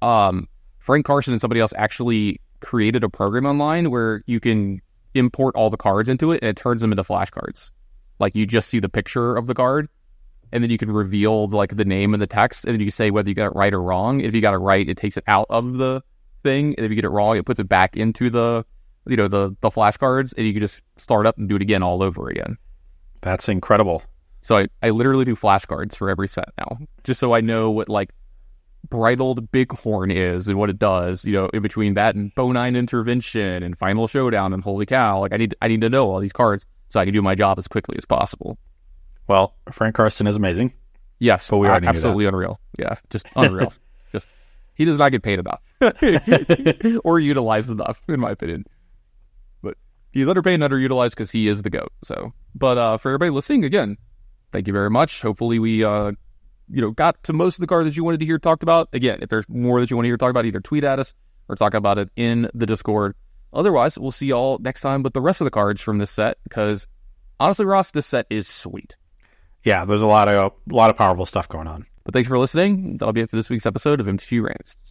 Frank Carson and somebody else actually created a program online where you can import all the cards into it, and it turns them into flashcards. Like, you just see the picture of the card, and then you can reveal, like, the name and the text, and then you can say whether you got it right or wrong. If you got it right, it takes it out of the thing, and if you get it wrong, it puts it back into the flashcards, and you can just start up and do it again all over again. That's incredible. So I literally do flashcards for every set now, just so I know what, like, Bridled Bighorn is and what it does, in between that and Bonine Intervention and Final Showdown and Holy Cow. Like, I need to know all these cards so I can do my job as quickly as possible. Well, Frank Carson is amazing. Yes, but we already absolutely unreal. Yeah, just unreal. He does not get paid enough or utilized enough, in my opinion. But he's underpaid and underutilized because he is the GOAT. So, but for everybody listening, again, thank you very much. Hopefully we got to most of the cards that you wanted to hear talked about. Again, if there's more that you want to hear talked about, either tweet at us or talk about it in the Discord. Otherwise, we'll see y'all next time with the rest of the cards from this set, because honestly, Ross, this set is sweet. Yeah, there's a lot of powerful stuff going on. But thanks for listening. That'll be it for this week's episode of MTG Rants.